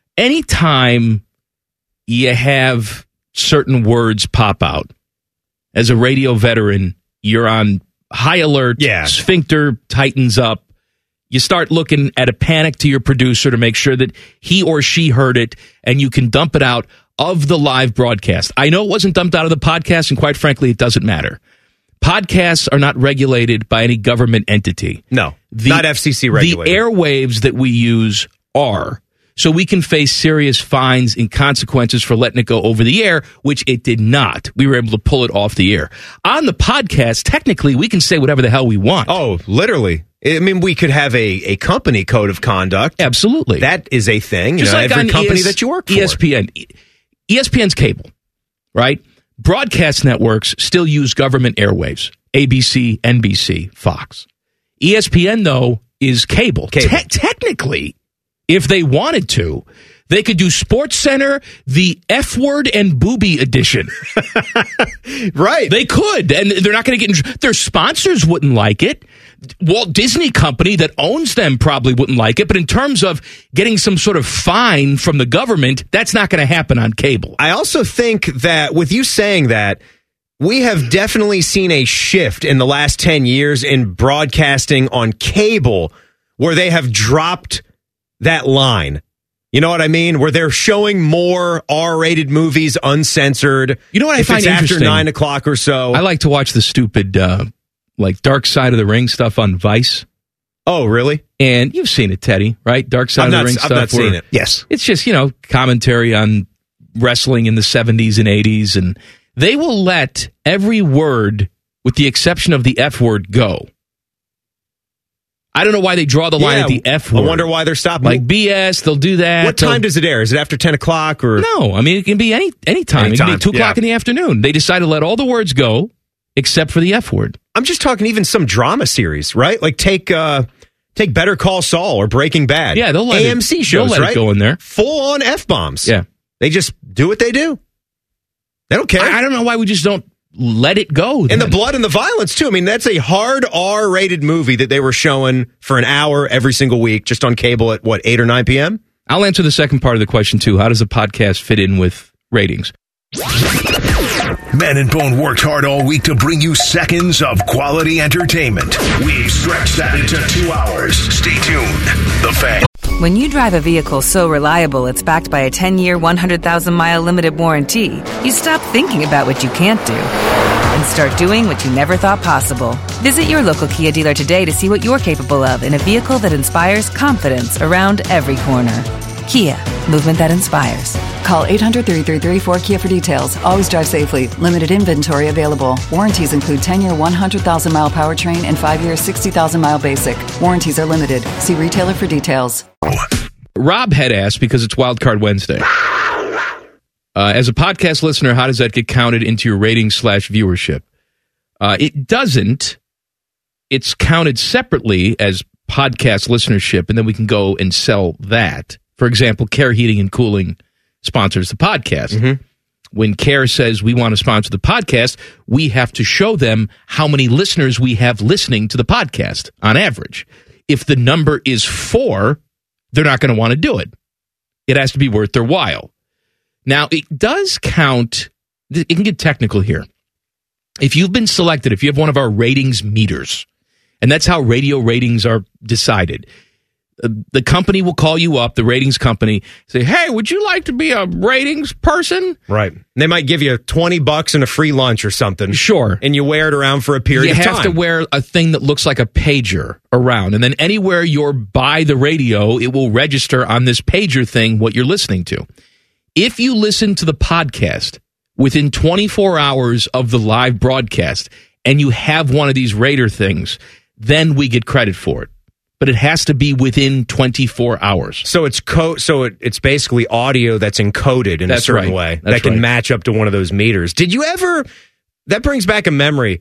Anytime you have certain words pop out, as a radio veteran, you're on high alert,
yeah.
Sphincter tightens up. You start looking at a panic to your producer to make sure that he or she heard it, and you can dump it out of the live broadcast. I know it wasn't dumped out of the podcast, and quite frankly, it doesn't matter. Podcasts are not regulated by any government entity.
No,
the,
not F C C regulated.
The airwaves that we use are. So we can face serious fines and consequences for letting it go over the air, which it did not. We were able to pull it off the air. On the podcast, technically, we can say whatever the hell we want.
Oh, literally. I mean, we could have a, a company code of conduct.
Absolutely.
That is a thing.
Just
you know,
like
every
on
company
E S-
that you work for.
E S P N. E S P N's cable, right? Broadcast networks still use government airwaves. A B C, N B C, Fox. E S P N, though, is cable.
Cable.
Te- technically, if they wanted to, they could do Sports Center, the F word and booby edition.
Right.
They could, and they're not going to get in. Their sponsors wouldn't like it. Walt Disney Company that owns them probably wouldn't like it. But in terms of getting some sort of fine from the government, that's not going to happen on cable.
I also think that with you saying that, we have definitely seen a shift in the last ten years in broadcasting on cable where they have dropped that line. You know what I mean? Where they're showing more R-rated movies uncensored.
You know what I
if
find
it's after
interesting?
nine o'clock or so.
I like to watch the stupid, uh, like, Dark Side of the Ring stuff on Vice.
Oh, really?
And you've seen it, Teddy, right? Dark Side
I've
of the
not,
Ring
I've
stuff.
not seen
where
it. Yes.
It's just, you know, commentary on wrestling in the seventies and eighties. And they will let every word, with the exception of the F word, go. I don't know why they draw the line
Yeah,
at the F word.
I wonder why they're stopping.
Like B S, they'll do that.
What
They'll-
time does it air? Is it after ten o'clock or?
No, I mean, it can be any any time. It can
Anytime,
be two o'clock
yeah.
in the afternoon. They decided to let all the words go except for the F word.
I'm just talking even some drama series, right? Like take uh, take Better Call Saul or Breaking Bad.
Yeah, they'll let
A M C
it,
shows,
they'll let
right?
it go in there.
Full on F bombs.
Yeah.
They just do what they do. They don't care.
I, I don't know why we just don't let it go.
And the
then.
blood and the violence, too. I mean, that's a hard R-rated movie that they were showing for an hour every single week just on cable at, what, eight or nine p.m.?
I'll answer the second part of the question, too. How does a podcast fit in with ratings?
Man and Bone worked hard all week to bring you seconds of quality entertainment. We've stretched that into two hours. Stay tuned. The Fan.
When you drive a vehicle so reliable it's backed by a ten-year, one hundred thousand mile limited warranty, you stop thinking about what you can't do and start doing what you never thought possible. Visit your local Kia dealer today to see what you're capable of in a vehicle that inspires confidence around every corner. Kia, movement that inspires.
Call eight hundred, three three three, four Kia for details. Always drive safely. Limited inventory available. Warranties include ten-year, one hundred thousand mile powertrain and five-year, sixty thousand mile basic. Warranties are limited. See retailer for details.
Rob had asked, because it's Wild Card Wednesday, uh, as a podcast listener, how does that get counted into your ratings slash viewership? Uh, it doesn't. It's counted separately as podcast listenership, and then we can go and sell that. For example, Care Heating and Cooling sponsors the podcast.
Mm-hmm.
When Care says we want to sponsor the podcast, we have to show them how many listeners we have listening to the podcast on average. If the number is four, they're not going to want to do it. It has to be worth their while. Now, it does count. It can get technical here. If you've been selected, if you have one of our ratings meters, and that's how radio ratings are decided, the company will call you up, the ratings company, say, hey, would you like to be a ratings person?
Right. They might give you twenty bucks and a free lunch or something.
Sure.
And you wear it around for a period
you
of time.
You have to wear a thing that looks like a pager around. And then anywhere you're by the radio, it will register on this pager thing what you're listening to. If you listen to the podcast within twenty-four hours of the live broadcast and you have one of these rater things, then we get credit for it. But it has to be within twenty-four hours.
So it's co- So it, it's basically audio that's encoded in
that's
a certain
right.
way
that's
that can
right.
match up to one of those meters. Did you ever? That brings back a memory.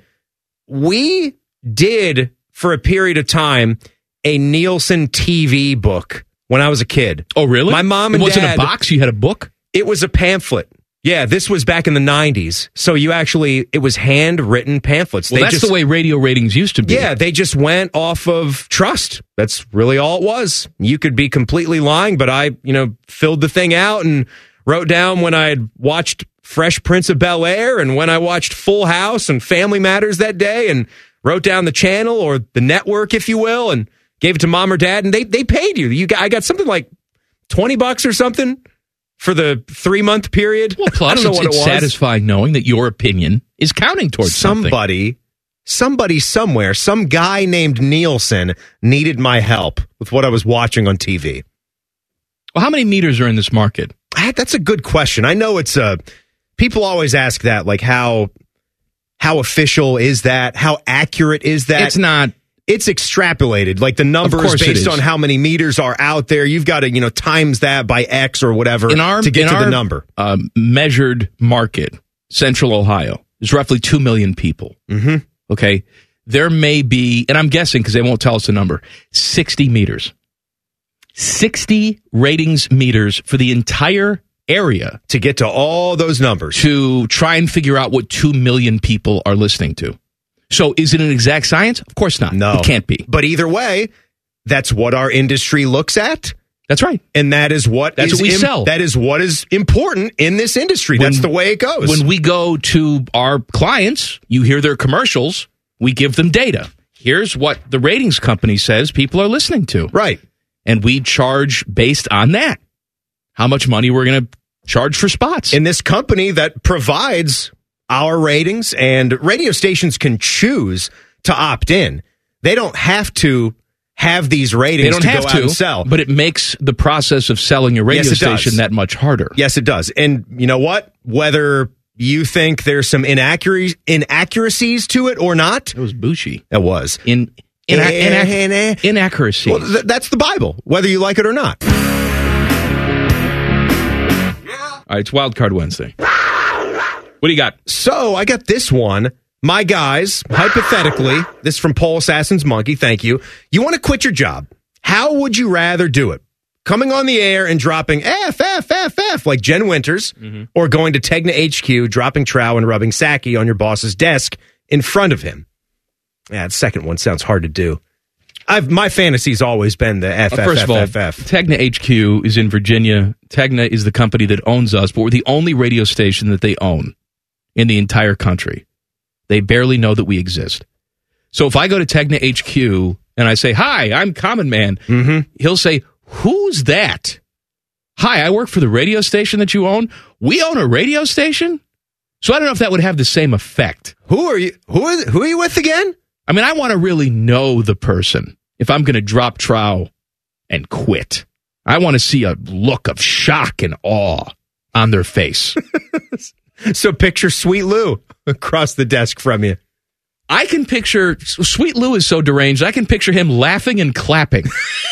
We did for a period of time a Nielsen T V book when I was a kid.
Oh, really?
My mom and
it wasn't
dad.
a box. You had a book.
It was a pamphlet. Yeah, this was back in the nineties. So you actually, it was handwritten pamphlets.
Well,
they
that's
just,
the way radio ratings used to be.
Yeah, they just went off of trust. That's really all it was. You could be completely lying, but I, you know, filled the thing out and wrote down when I had watched Fresh Prince of Bel-Air and when I watched Full House and Family Matters that day and wrote down the channel or the network, if you will, and gave it to mom or dad, and they they paid you. You got, I got something like twenty bucks or something for the three-month period.
Well, plus,
I don't know
it's,
what
it's
it was.
satisfying knowing that your opinion is counting towards
somebody,
something.
somebody somewhere, some guy named Nielsen needed my help with what I was watching on T V.
Well, how many meters are in this market?
I, that's a good question. I know it's a. People always ask that, like how how official is that? How accurate is that?
It's not.
It's extrapolated. Like the numbers based on how many meters are out there. You've got to, you know, times that by X or whatever
in our,
to get
in
to
our,
the number.
Uh, measured market, Central Ohio, is roughly two million people.
Mm-hmm.
Okay. There may be, and I'm guessing because they won't tell us the number, sixty meters. sixty ratings meters for the entire area.
To get to all those numbers.
To try and figure out what two million people are listening to. So is it an exact science? Of course not.
No.
It can't be.
But either way, that's what our industry looks at.
That's right.
And that is what
That's
is
what we
im-
sell.
That is what is important in this industry.
When-
that's the way it goes.
When we go to our clients, you hear their commercials, we give them data. Here's what the ratings company says people are listening to.
Right.
And we charge based on that. How much money we're going to charge for spots.
In this company that provides our ratings, and radio stations can choose to opt in. They don't have to have these ratings
They don't
to
have
go
to,
out and sell.
but it makes the process of selling a radio
Yes, it
station
does.
that much harder.
Yes, it does. And you know what? Whether you think there's some inaccuracies, inaccuracies to it or not.
It was Bushi.
It was.
In, in, inac- inaccuracy.
Well, th- that's the Bible, whether you like it or not.
All right, it's Wild Card Wednesday. What do you got?
So I got this one. My guys, hypothetically, this is from Paul Assassin's Monkey. Thank you. You want to quit your job. How would you rather do it? Coming on the air and dropping F, F, F, F like Jen Winters, mm-hmm. or going to Tegna H Q, dropping trow and rubbing Saki on your boss's desk in front of him? Yeah, the second one sounds hard to do. I've my fantasy's always been the F,
Uh,
F,
first
F,
of all,
F, F.
Tegna H Q is in Virginia. Tegna is the company that owns us, but we're the only radio station that they own in the entire country. They barely know that we exist. So if I go to Tegna H Q and I say, hi, I'm Common Man,
mm-hmm.
he'll say, who's that? Hi, I work for the radio station that you own. We own a radio station? So I don't know if that would have the same effect.
Who are you? Who are, who are you with again?
I mean, I want to really know the person if I'm going to drop trow and quit. I want to see a look of shock and awe on their face.
So picture Sweet Lou across the desk from you.
I can picture, Sweet Lou is so deranged, I can picture him laughing and clapping.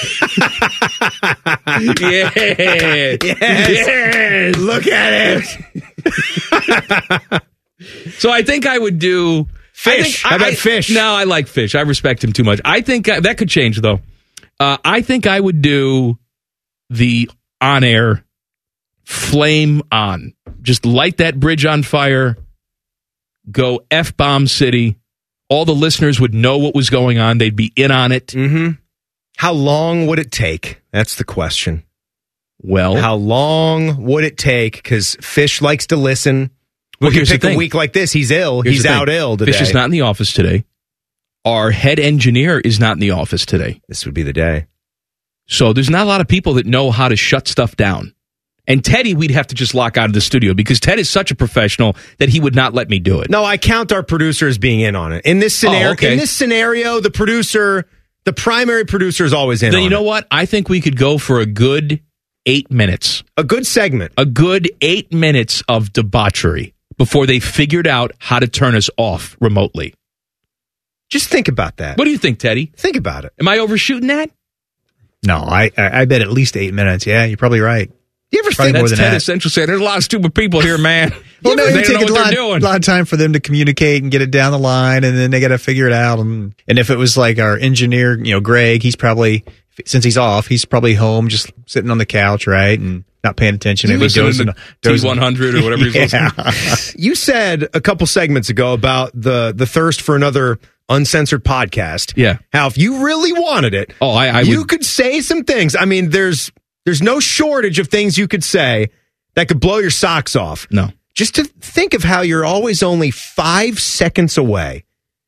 Yes.
Yes.
Yes.
Look at
it. So I think I would do...
Fish.
I think,
How about
I,
Fish?
No, I like Fish. I respect him too much. I think I, that could change, though. Uh, I think I would do the on-air flame on. Just light that bridge on fire. Go F-bomb city. All the listeners would know what was going on. They'd be in on it.
Mm-hmm. How long would it take? That's the question.
Well,
how long would it take? Because Fish likes to listen. We
Well,
can
here's the
pick a
thing.
week like this. He's ill.
Here's
He's
the thing.
out ill today.
Fish is not in the office today. Our head engineer is not in the office today.
This would be the day.
So there's not a lot of people that know how to shut stuff down. And Teddy, we'd have to just lock out of the studio because Ted is such a professional that he would not let me do it.
No, I count our producer as being in on it. In this scenario,
Oh, okay.
in this scenario, the producer, the primary producer is always in
Then
on
you know
it.
what? I think we could go for a good eight minutes.
A good segment.
A good eight minutes of debauchery before they figured out how to turn us off remotely.
Just think about that.
What do you think, Teddy?
Think about it.
Am I overshooting that?
No, I, I I bet at least eight minutes. Yeah, you're probably right.
You ever
Probably
think
more
That's
than
Ted
that.
Essential said. There's a lot of stupid people here, man.
Well, no,
they
it
don't
take
know
a
what
lot,
they're doing.
lot of time for them to communicate and get it down the line, and then they got to figure it out. And, and if it was like our engineer, you know, Greg, he's probably, since he's off, he's probably home just sitting on the couch, right, and not paying attention. Maybe
Listening
dozing,
to
dozing.
T one hundred or whatever he's
Yeah.
listening.
You said a couple segments ago about the the thirst for another uncensored podcast.
Yeah.
How if you really wanted it,
Oh, I, I
you
would.
could say some things. I mean, there's there's no shortage of things you could say that could blow your socks off.
No.
Just to think of how you're always only five seconds away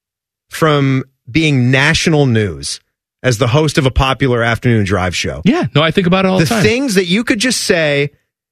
from being national news as the host of a popular afternoon drive show.
Yeah, no, I think about it all the,
The
time.
things that you could just say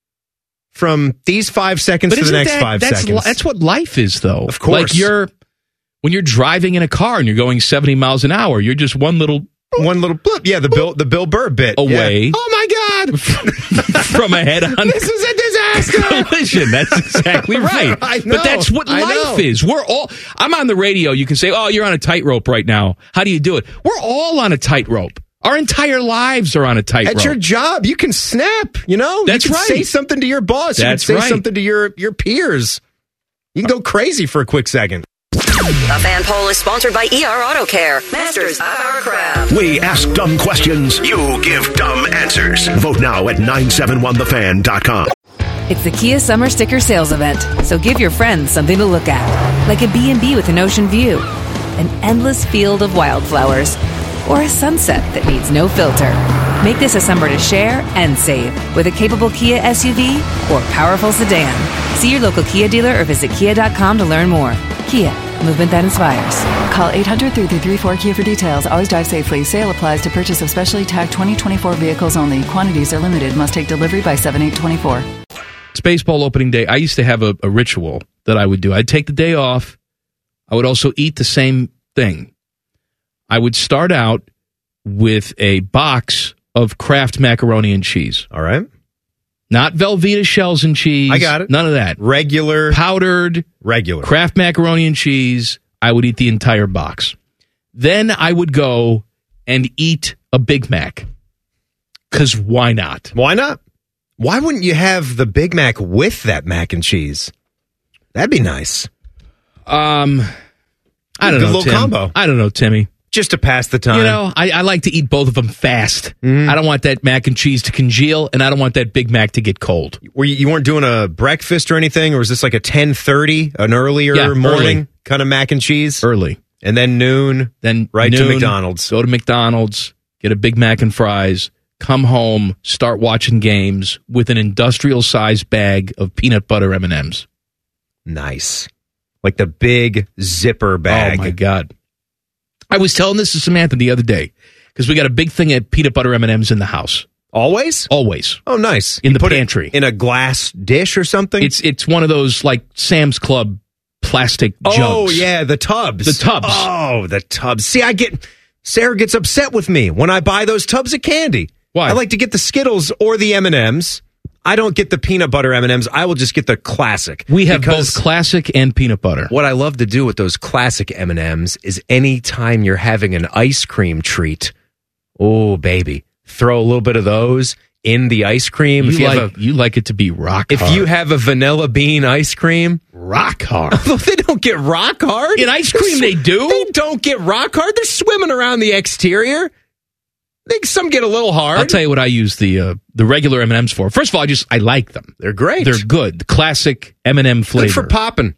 from these five seconds
But
to the
isn't
next
that-
five
that's
seconds.
li- that's what life is, though.
Of course.
Like you're when you're driving in a car and you're going seventy miles an hour, you're just one little
one little blip. Yeah, the Bill the Bill Burr bit.
away
Yeah. Oh my God.
from a head-on
This is a disaster.
collision. That's exactly right.
I know.
But that's what
I
life
know.
is. We're all. I'm on the radio. You can say, "Oh, you're on a tightrope right now." How do you do it? We're all on a tightrope. Our entire lives are on a tightrope.
At your job, you can snap, you know?
That's
you can
right.
say something to your boss.
That's
you can say
right.
something to your, your peers. You can go crazy for a quick second.
The fan poll is sponsored by E R Auto Care, masters of our craft.
We ask dumb questions. You give dumb answers. Vote now at nine seven one the fan dot com.
It's the Kia Summer Sticker Sales Event, so give your friends something to look at, like a B and B with an ocean view, an endless field of wildflowers, or a sunset that needs no filter. Make this a summer to share and save with a capable Kia S U V or powerful sedan. See your local Kia dealer or visit kia dot com to learn more. Kia, movement that inspires.
Call eight hundred, three three three, four Kia for details. Always drive safely. Sale applies to purchase of specially tagged twenty twenty-four vehicles only. Quantities are limited. Must take delivery by seven eight twenty-four.
It's baseball opening day. I used to have a, a ritual that I would do. I'd take the day off. I would also eat the same thing. I would start out with a box of Kraft macaroni and cheese.
All right.
Not Velveeta shells and cheese.
I got it.
None of that.
Regular.
Powdered.
Regular.
Kraft macaroni and cheese. I would eat the entire box. Then I would go and eat a Big Mac. Because why not?
Why not? Why wouldn't you have the Big Mac with that mac and cheese? That'd be nice.
Um, I don't
Good
know,
little
Tim.
combo.
I don't know, Timmy.
Just to pass the time.
You know, I, I like to eat both of them fast.
Mm-hmm.
I don't want that mac and cheese to congeal, and I don't want that Big Mac to get cold.
Were you, you weren't doing a breakfast or anything, or was this like a ten thirty, an earlier
Yeah,
morning
early.
kind of mac and cheese?
Early.
And then noon,
Then
right to
noon,
McDonald's.
Go to McDonald's, get a Big Mac and fries, come home, start watching games with an industrial-sized bag of peanut butter M and M's.
Nice. Like the big zipper bag.
Oh, my God. I was telling this to Samantha the other day because we got a big thing of peanut butter M and M's in the house.
Always?
Always.
Oh, nice.
In
You
the
put it
pantry.
in a glass dish or something?
It's it's one of those like Sam's Club plastic jugs.
Oh, yeah, the tubs.
The tubs.
Oh, the tubs. See, I get... Sarah gets upset with me when I buy those tubs of candy.
Why?
I like to get the Skittles or the M and M's. I don't get the peanut butter M and M's. I will just get the classic.
We have
Because
both classic and peanut butter.
what I love to do with those classic M and M's is anytime you're having an ice cream treat, oh, baby, throw a little bit of those in the ice cream.
You,
if you,
like,
have a,
you like it to be rock
if
hard.
you have a vanilla bean ice cream,
rock hard.
they don't get rock hard.
In ice cream, they do?
They don't get rock hard. They're swimming around the exterior. They, some get a little hard.
I'll tell you what I use the uh, the regular M and M's for. First of all, I just I like them.
They're great.
They're good. The classic M and M flavor.
Good for popping.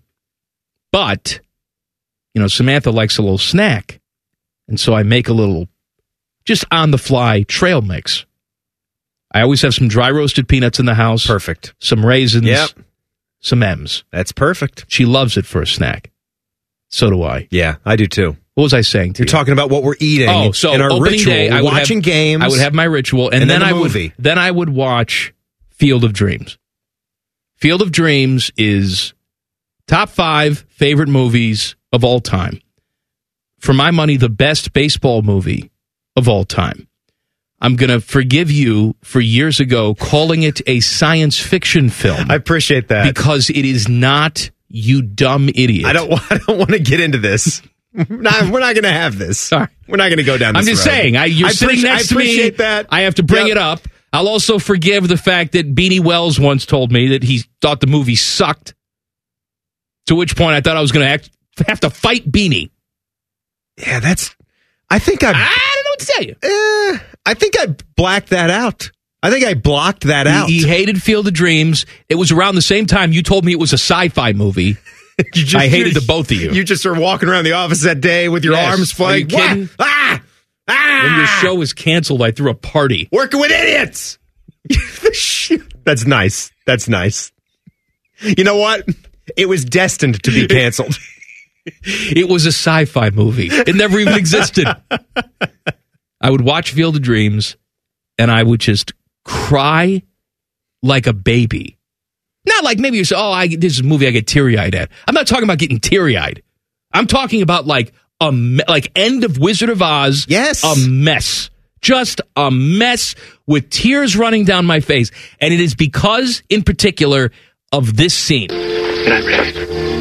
But, you know, Samantha likes a little snack. And so I make a little just on the fly trail mix. I always have some dry roasted peanuts in the house.
Perfect.
Some raisins.
Yep.
Some M's.
That's perfect.
She loves it for a snack. So do I.
Yeah, I do too.
What was I saying to
You're
you?
talking about what we're eating.
Oh, so
in our
opening
ritual,
day, I would
watching
have,
games.
I would have my ritual, and,
and
then,
then
I
a
would
movie.
then I would watch Field of Dreams. Field of Dreams is top five favorite movies of all time. For my money, the best baseball movie of all time. I'm going to forgive you for years ago calling it a science fiction film.
I appreciate that.
Because it is not, you dumb idiot.
I don't, I don't want to get into this. Nah, we're not going to have this.
Sorry.
We're not going to go down this
I'm just
road.
saying, I, you're
I
sitting
appreciate-
next
I
to me.
appreciate that.
I have to bring
Yep.
it up. I'll also forgive the fact that Beanie Wells once told me that he thought the movie sucked. To which point I thought I was going to have to fight Beanie.
Yeah, that's... I think I...
I don't know what to tell you.
Eh, I think I blacked that out. I think I blocked that out.
He, he hated Field of Dreams. It was around the same time you told me it was a sci-fi movie.
just,
I hated the both of you.
You just are walking around the office that day with your
Yes.
arms
Are
flying.
you kidding?
What? Ah! Ah!
When your show was canceled, I threw a party.
Working with idiots! That's nice. That's nice. You know what? It was destined to be canceled.
It was a sci-fi movie. It never even existed. I would watch Field of Dreams, and I would just cry like a baby. Not like maybe you say, oh, I, this is a movie I get teary-eyed at. I'm not talking about getting teary-eyed. I'm talking about like a me- like end of Wizard of Oz.
Yes.
A mess. Just a mess with tears running down my face. And it is because, in particular, of this scene.
Good night, Rick.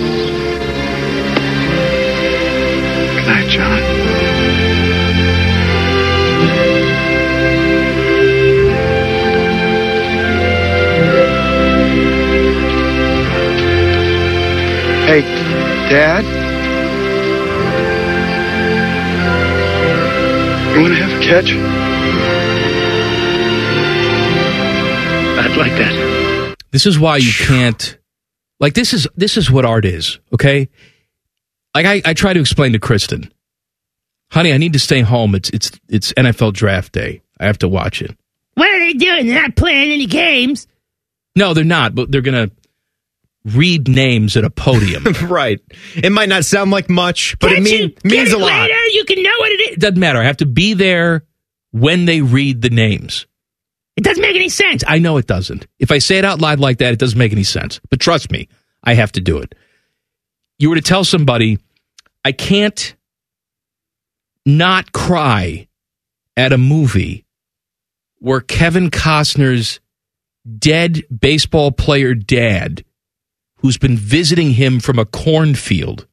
Good night, John. Hey, Dad? You want to have a catch? I'd like that.
This is why you can't, like, this is this is what art is, okay? Like, I, I try to explain to Kristen, honey, I need to stay home. It's it's it's N F L draft day. I have to watch it.
What are they doing? They're not playing any games.
No, they're not, but they're going to read names at a podium.
Right. It might not sound like much, but
Can't
it mean,
you
means
get
a
it
lot.
Later? You can know what it is.
It doesn't matter. I have to be there when they read the names.
It doesn't make any sense.
I know it doesn't. If I say it out loud like that, it doesn't make any sense. But trust me, I have to do it. You were to tell somebody, I can't not cry at a movie where Kevin Costner's dead baseball player dad, who's been visiting him from a cornfield,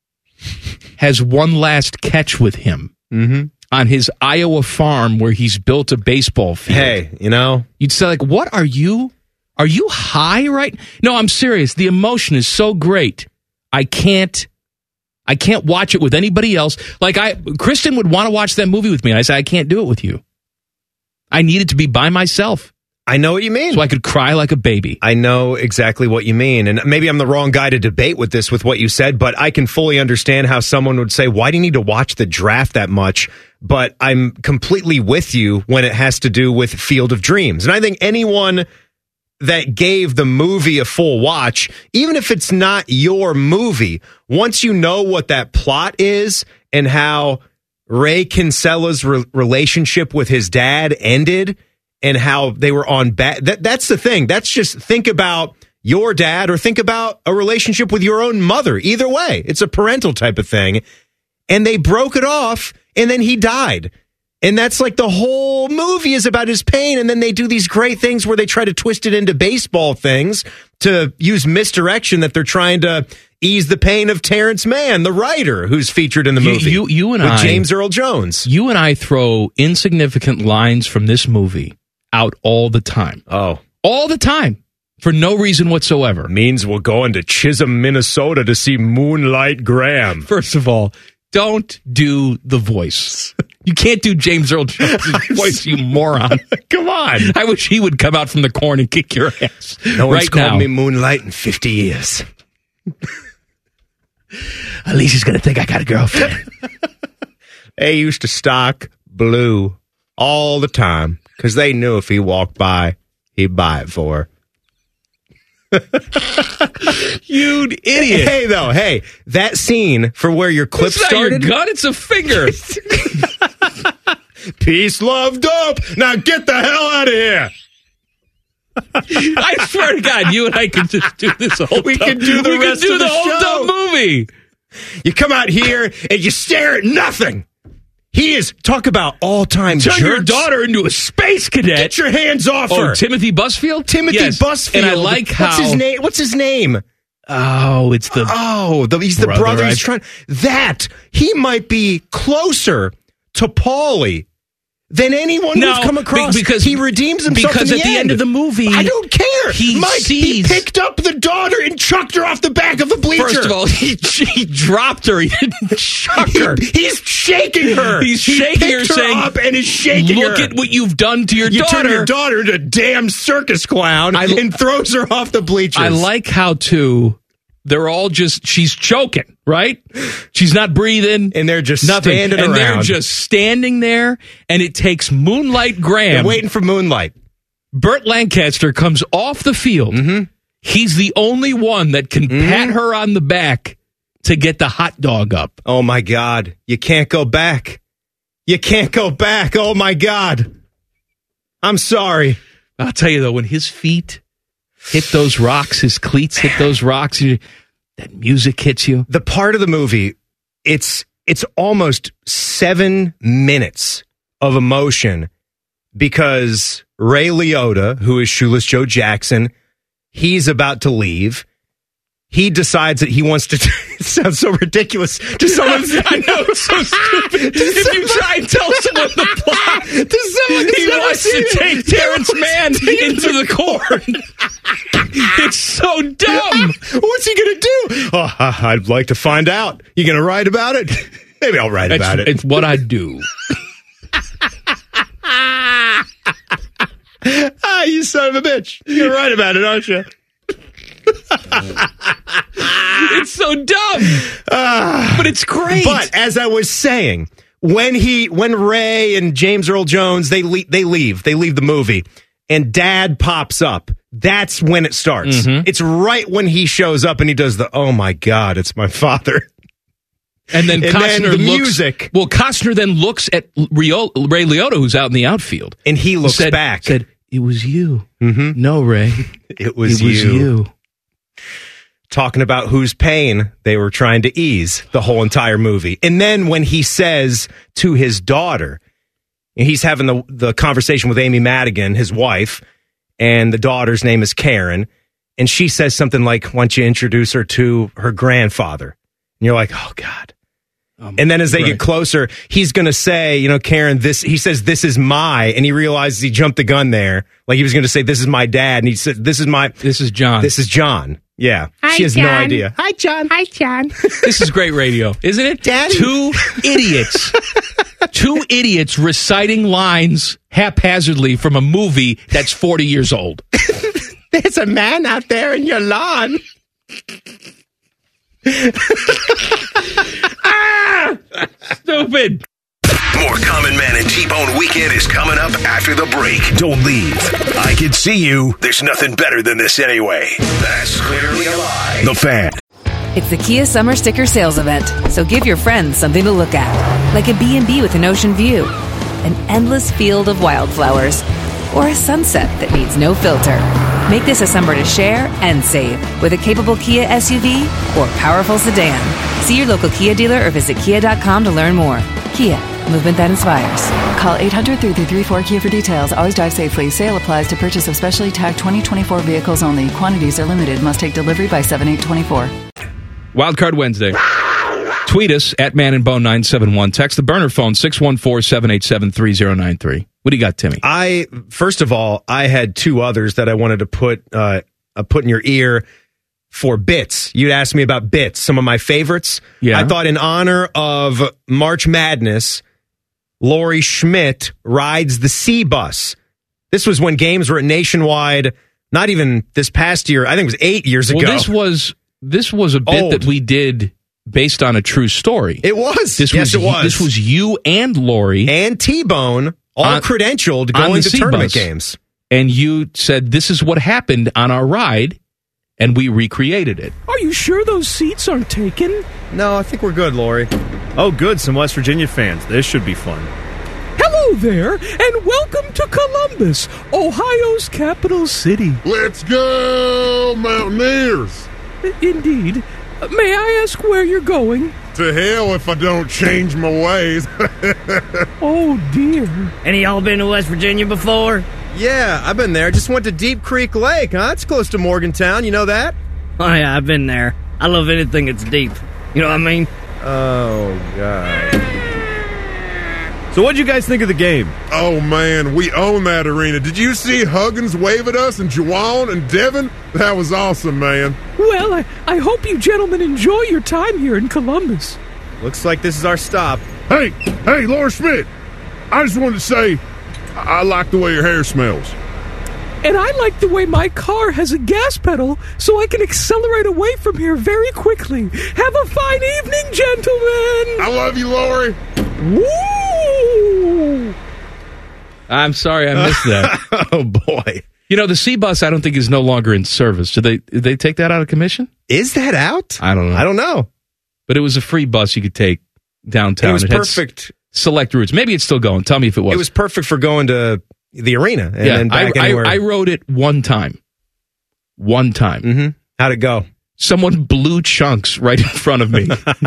has one last catch with him
Mm-hmm.
on his Iowa farm where he's built a baseball field.
Hey, you know?
You'd say, like, what are you? Are you high right? No, I'm serious. The emotion is so great. I can't I can't watch it with anybody else. Like I Kristen would want to watch that movie with me. I said, I can't do it with you. I need it to be by myself.
I know what you mean.
So I could cry like a baby.
I know exactly what you mean. And maybe I'm the wrong guy to debate with this, with what you said, but I can fully understand how someone would say, why do you need to watch the draft that much? But I'm completely with you when it has to do with Field of Dreams. And I think anyone that gave the movie a full watch, even if it's not your movie, once you know what that plot is and how Ray Kinsella's re- relationship with his dad ended, and how they were on bad. That, that's the thing. That's just, think about your dad or think about a relationship with your own mother. Either way, it's a parental type of thing. And they broke it off and then he died. And that's like the whole movie is about his pain. And then they do these great things where they try to twist it into baseball things to use misdirection, that they're trying to ease the pain of Terrence Mann, the writer who's featured in the
You-
movie.
you- you and
with
I-
James Earl Jones.
You and I throw insignificant lines from this movie out all the time.
Oh.
All the time. For no reason whatsoever.
Means we're going to Chisholm, Minnesota to see Moonlight Graham.
First of all, don't do the voice. You can't do James Earl Jones' voice, you moron.
Come on.
I wish he would come out from the corn and kick your ass.
No one's
right
called
now.
me Moonlight in fifty years.
At least he's going to think I got a girlfriend.
They used to stock blue all the time because they knew if he walked by, he'd buy it for her.
You idiot.
Hey, though, hey, that scene for where your clip
It's not
started.
your gun, it's a finger.
Peace, love, dope. Now get the hell out of here.
I swear to God, you and I can just do this whole
We
dumb,
can do the
we
rest
can do
of
the,
the
whole
show.
dumb movie.
You come out here and you stare at nothing. He is, talk about all-time
Turn
jerks.
your daughter into a space cadet.
Get your hands off
Oh,
her.
Timothy Busfield?
Timothy
Yes.
Busfield.
And I like how...
What's his name? What's his name?
Oh, it's the...
Oh, the, he's the
brother,
brother. He's
I-
trying... That, he might be closer to Paulie than anyone
No,
we've come across.
be- because-
he redeems himself
because
in the
at the end of the movie,
I don't care.
he
Mike, he
sees-
picked up the daughter and chucked her off the back of the bleacher.
First of all, he, he dropped her. He didn't chuck her.
He- he's shaking her.
He's
He
shaking her,
picked her
saying,
up and is shaking
look
her.
at what you've done to your
You
daughter.
turn your daughter into a damn circus clown
I-
and throws her off the bleachers.
I like how, too, they're all just, she's choking, right? She's not breathing.
And they're just
nothing.
standing
and
around.
they're just standing there, and it takes Moonlight Graham.
They're waiting for Moonlight.
Burt Lancaster comes off the field.
Mm-hmm.
He's the only one that can
Mm-hmm.
pat her on the back to get the hot dog up.
Oh, my God. You can't go back. You can't go back. Oh, my God. I'm sorry.
I'll tell you, though, when his feet hit those rocks, his cleats hit those rocks, you, that music hits you.
The part of the movie, it's it's almost seven minutes of emotion because Ray Liotta, who is Shoeless Joe Jackson, he's about to leave. He decides that he wants to... It sounds so ridiculous. To someone,
I know, it's so stupid. If you try and tell someone the plot,
to someone that's
he
never
wants
seen
to
it.
take
He
Terrence
wants
Mann
to take
into the corn. It's so dumb.
What's he going to do? Oh, I'd like to find out. You going to write about it? Maybe I'll write
It's,
about it.
it's what I do.
Ah, you son of a bitch. You're right about it, aren't you?
It's so dumb.
Uh,
but it's great.
But as I was saying, when he, when Ray and James Earl Jones, they le- they leave, they leave the movie, and Dad pops up. That's when it starts.
Mhm.
It's right when he shows up and he does the, oh my God, it's my father.
And then
And
Costner
then the
looks,
music.
Well, Costner then looks at Rio, Ray Liotta, who's out in the outfield,
And he looks
said,
back.
Said, "It was you."
Mm-hmm.
No, Ray,
It was,
it was
you.
you.
Talking about whose pain they were trying to ease the whole entire movie. And then when he says to his daughter, and he's having the, the conversation with Amy Madigan, his wife, and the daughter's name is Karen, and she says something like, why don't you introduce her to her grandfather? And you're like, oh, God.
Um,
And then as they
right.
get closer, he's going to say, you know, Karen, this, he says, this is my, and he realizes he jumped the gun there. Like he was going to say, this is my dad. And he said, this is my,
This is John.
this is John. Yeah.
Hi,
she has no
John.
idea.
Hi, John. Hi, John.
This is great radio, isn't it?
Daddy.
Two idiots. Two idiots reciting lines haphazardly from a movie that's forty years old.
There's a man out there in your lawn.
Ah! Stupid.
More Common Man and T-Bone Weekend is coming up after the break. Don't leave. I can see you. There's nothing better than this anyway. That's clearly a lie. The Fan.
It's the Kia Summer Sticker Sales Event, so give your friends something to look at, like a B and B with an ocean view, an endless field of wildflowers, or a sunset that needs no filter. Make this a summer to share and save with a capable Kia S U V or powerful sedan. See your local Kia dealer or visit kia dot com to learn more. Kia, movement that inspires.
Call eight hundred, three three three, four Kia for details. Always drive safely. Sale applies to purchase of specially tagged twenty twenty-four vehicles only. Quantities are limited. Must take delivery by seven eight twenty-four.
Wildcard Wednesday. Tweet us at Man and Bone nine seven one. Text the burner phone six one four, seven eight seven, three zero nine three. What do you got, Timmy?
I, first of all, I had two others that I wanted to put, uh, uh, put in your ear for bits. You'd asked me about bits, some of my favorites.
Yeah.
I thought in honor of March Madness, Laurie Schmidt rides the C bus. This was when games were at Nationwide, not even this past year. I think it was eight years
Well,
ago.
this was this was a bit
Old.
that we did based on a true story.
It was.
This
yes,
was,
it was.
This was you and Lori.
And T-Bone, all
on,
credentialed
on
going
the
to tournament
C-Bus.
games.
And you said, this is what happened on our ride, and we recreated it.
Are you sure those seats aren't taken?
No, I think we're good, Lori.
Oh, good. Some West Virginia fans. This should be fun.
Hello there, and welcome to Columbus, Ohio's capital city.
Let's go, Mountaineers!
Indeed. May I ask where you're going?
To hell if I don't change my ways.
Oh, dear.
Any of y'all been to West Virginia before?
Yeah, I've been there. Just went to Deep Creek Lake, huh? It's close to Morgantown. You know that?
Oh, yeah, I've been there. I love anything that's deep. You know what I mean?
Oh, God.
So what'd you guys think of the game?
Oh, man, we own that arena. Did you see Huggins wave at us and Juwan and Devin? That was awesome, man.
Well, I, I hope you gentlemen enjoy your time here in Columbus.
Looks like this is our stop.
Hey, hey, Laura Schmidt. I just wanted to say I, I like the way your hair smells.
And I like the way my car has a gas pedal so I can accelerate away from here very quickly. Have a fine evening, gentlemen.
I love you, Lori.
Woo!
I'm sorry I missed that.
Oh, boy.
You know, the C-Bus, I don't think, is no longer in service. Did they, did they take that out of commission?
Is that out?
I don't know.
I don't know.
But it was a free bus you could take downtown.
It was
It had
perfect.
s- select routes. Maybe it's still going. Tell me if it was.
It was perfect for going to the arena and
yeah,
then back
I,
anywhere.
I, I rode it one time. One time.
Mm-hmm. How'd it go?
Someone blew chunks right in front of me.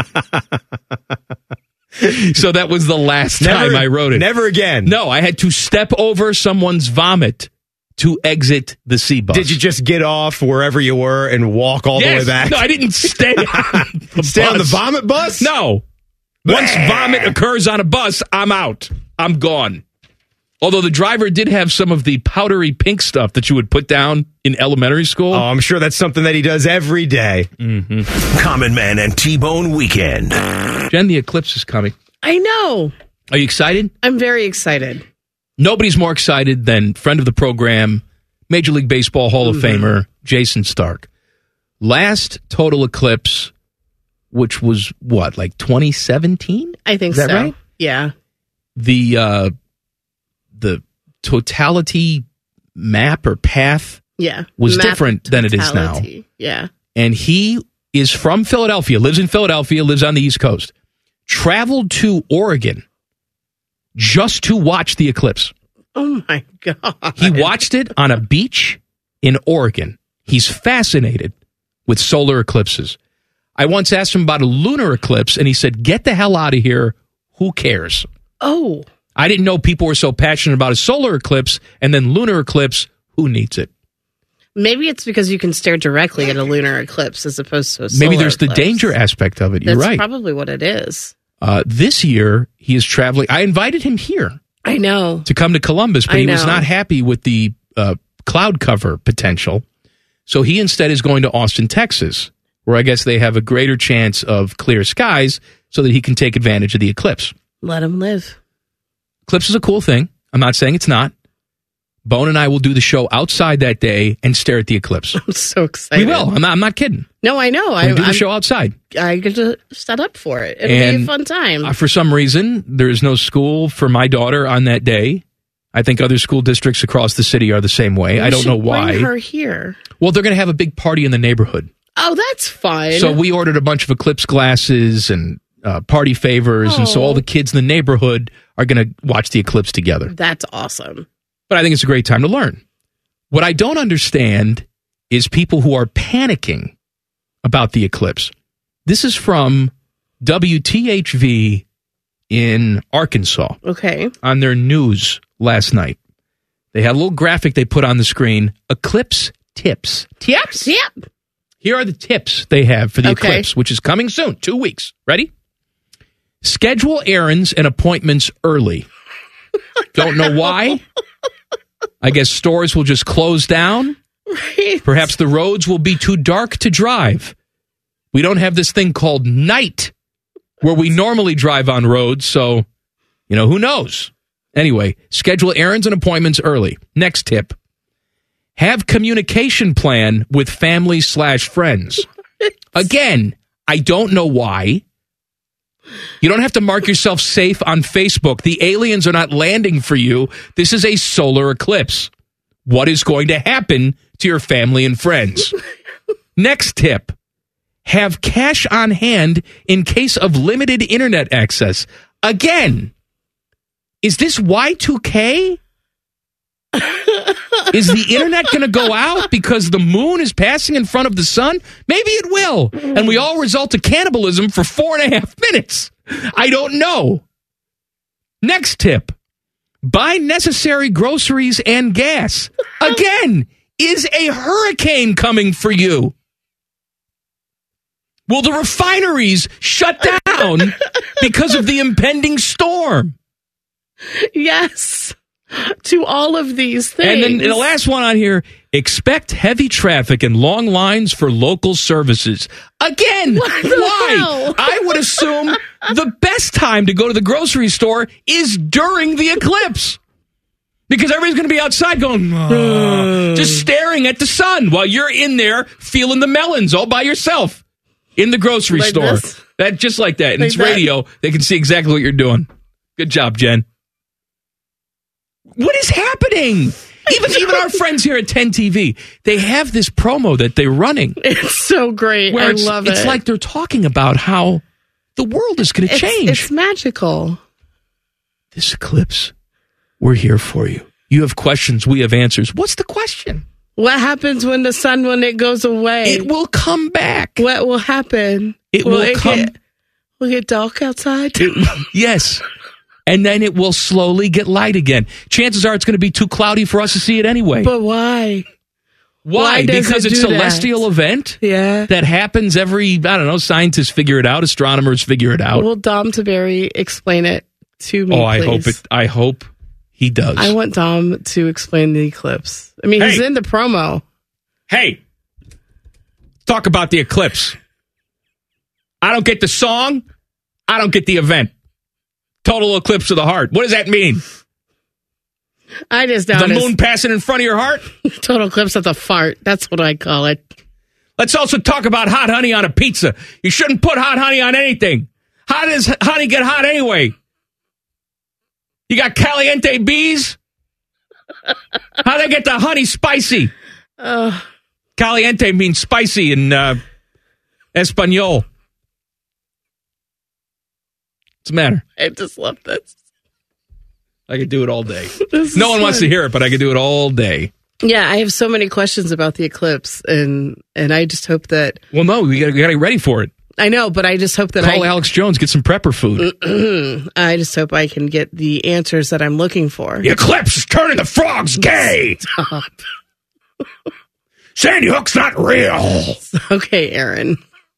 So that was the last
Never-
time I rode it.
never again.
No, I had to step over someone's vomit to exit the C-Bus.
Did you just get off wherever you were and walk all
Yes.
the way back?
No, I didn't stay on the
Stay on the
bus.
vomit bus?
No. Once vomit occurs on a bus, I'm out. I'm gone. Although the driver did have some of the powdery pink stuff that you would put down in elementary school.
Oh, I'm sure that's something that he does every day.
Mm-hmm.
Common Man and T-Bone Weekend.
Jen, the eclipse is coming.
I know.
Are you excited?
I'm very excited.
Nobody's more excited than friend of the program, Major League Baseball Hall of
Mm-hmm.
Famer, Jason Stark. Last total eclipse, which was what, like twenty seventeen?
I think
Is that
so.
right?
Yeah.
The uh, the totality map or path
Yeah.
was
Map
different than it is now.
totality. Yeah.
And he is from Philadelphia, lives in Philadelphia, lives on the East Coast, traveled to Oregon just to watch the eclipse.
Oh my God.
He watched it on a beach in Oregon. He's fascinated with solar eclipses. I once asked him about a lunar eclipse, and he said, get the hell out of here. Who cares?
Oh.
I didn't know people were so passionate about a solar eclipse, and then lunar eclipse, who needs it?
Maybe it's because you can stare directly at a lunar eclipse as opposed to a solar
Maybe there's the
eclipse.
danger aspect of it. You're
That's
right.
probably what it is.
Uh, this year, he is traveling. I invited him here
I know.
to come to Columbus, but
I
he was
know.
not happy with the uh, cloud cover potential. So he instead is going to Austin, Texas, where I guess they have a greater chance of clear skies so that he can take advantage of the eclipse.
Let him live.
Eclipse is a cool thing. I'm not saying it's not. Bone and I will do the show outside that day and stare at the eclipse.
I'm so excited.
We will. I'm not, I'm not kidding.
No, I know.
We'll
I
do the
I'm-
show outside.
I get to set up for it. It'll be
And,
a fun time.
Uh, for some reason, there is no school for my daughter on that day. I think other school districts across the city are the same way.
You
I don't
should
know why.
Bring her here.
Well, they're going to have a big party in the neighborhood.
Oh, that's fun.
So we ordered a bunch of eclipse glasses and uh, party favors, and so
Oh.
all the kids in the neighborhood are going to watch the eclipse together.
That's awesome.
But I think it's a great time to learn. What I don't understand is people who are panicking about the eclipse. This is from W T H V in Arkansas
Okay.
on their news last night. They had a little graphic they put on the screen, eclipse tips.
Tips? Yep.
Here are the tips they have for the
Okay.
eclipse, which is coming soon, two weeks. Ready? Schedule errands and appointments early. Don't know why. I guess stores will just close down.
Right.
Perhaps the roads will be too dark to drive. We don't have this thing called night where we normally drive on roads, so, you know, who knows? Anyway, schedule errands and appointments early. Next tip. Have communication plan with family slash friends. Again, I don't know why. You don't have to mark yourself safe on Facebook. The aliens are not landing for you. This is a solar eclipse. What is going to happen to your family and friends? Next tip. Have cash on hand in case of limited internet access. Again, is this Y two K? Is the internet going to go out because the moon is passing in front of the sun? Maybe it will. And we all result to cannibalism for four and a half minutes. I don't know. Next tip. Buy necessary groceries and gas. Again, is a hurricane coming for you? Will the refineries shut down because of the impending storm?
Yes. To all of these things.
And then the last one on here, expect heavy traffic and long lines for local services. Again, why?
hell?
I would assume the best time to go to the grocery store is during the eclipse. Because everybody's going to be outside going, "Ah," just staring at the sun while you're in there feeling the melons all by yourself in the grocery
Like
store.
this?
That just like that. And
Like
it's
that?
radio. They can see exactly what you're doing. Good job, Jen. What is happening? Even even our friends here at ten T V, they have this promo that they're running.
It's so great.
Where
I
it's,
love it.
It's like they're talking about how the world is going to
It's-
change.
It's magical.
This eclipse, we're here for you. You have questions, we have answers. What's the question?
What happens when the sun, when it goes away?
It will come back.
What will happen?
It will come-
Get, will it get dark outside?
It- yes. And then it will slowly get light again. Chances are it's going to be too cloudy for us to see it anyway.
But why?
Why?
Why does
Because
it
it's a
do that?
celestial event
Yeah.
that happens every, I don't know, scientists figure it out, astronomers figure it out.
Will Dom Taberry explain it to me,
oh, I
please?
hope it. I hope he does.
I want Dom to explain the eclipse. I mean, he's
Hey.
in the promo.
Hey, talk about the eclipse. I don't get the song. I don't get the event. Total eclipse of the heart. What does that mean?
I just know
The
it is
moon passing in front of your heart?
total eclipse of the fart. That's what I call it.
Let's also talk about hot honey on a pizza. You shouldn't put hot honey on anything. How does honey get hot anyway? You got caliente bees? How they get the honey spicy?
Uh,
Caliente means spicy in uh, Espanol. What's the matter?
I just love this.
I could do it all day.
This
No
is
one wants to
fun.
hear it, but I could do it all day.
Yeah, I have so many questions about the eclipse, and and I just hope that
Well, no, we got to get ready for it.
I know, but I just hope that
Call
I
Alex Jones, get some prepper food.
I just hope I can get the answers that I'm looking for.
The eclipse is turning the frogs gay.
Stop.
Sandy Hook's not real.
Okay, Aaron.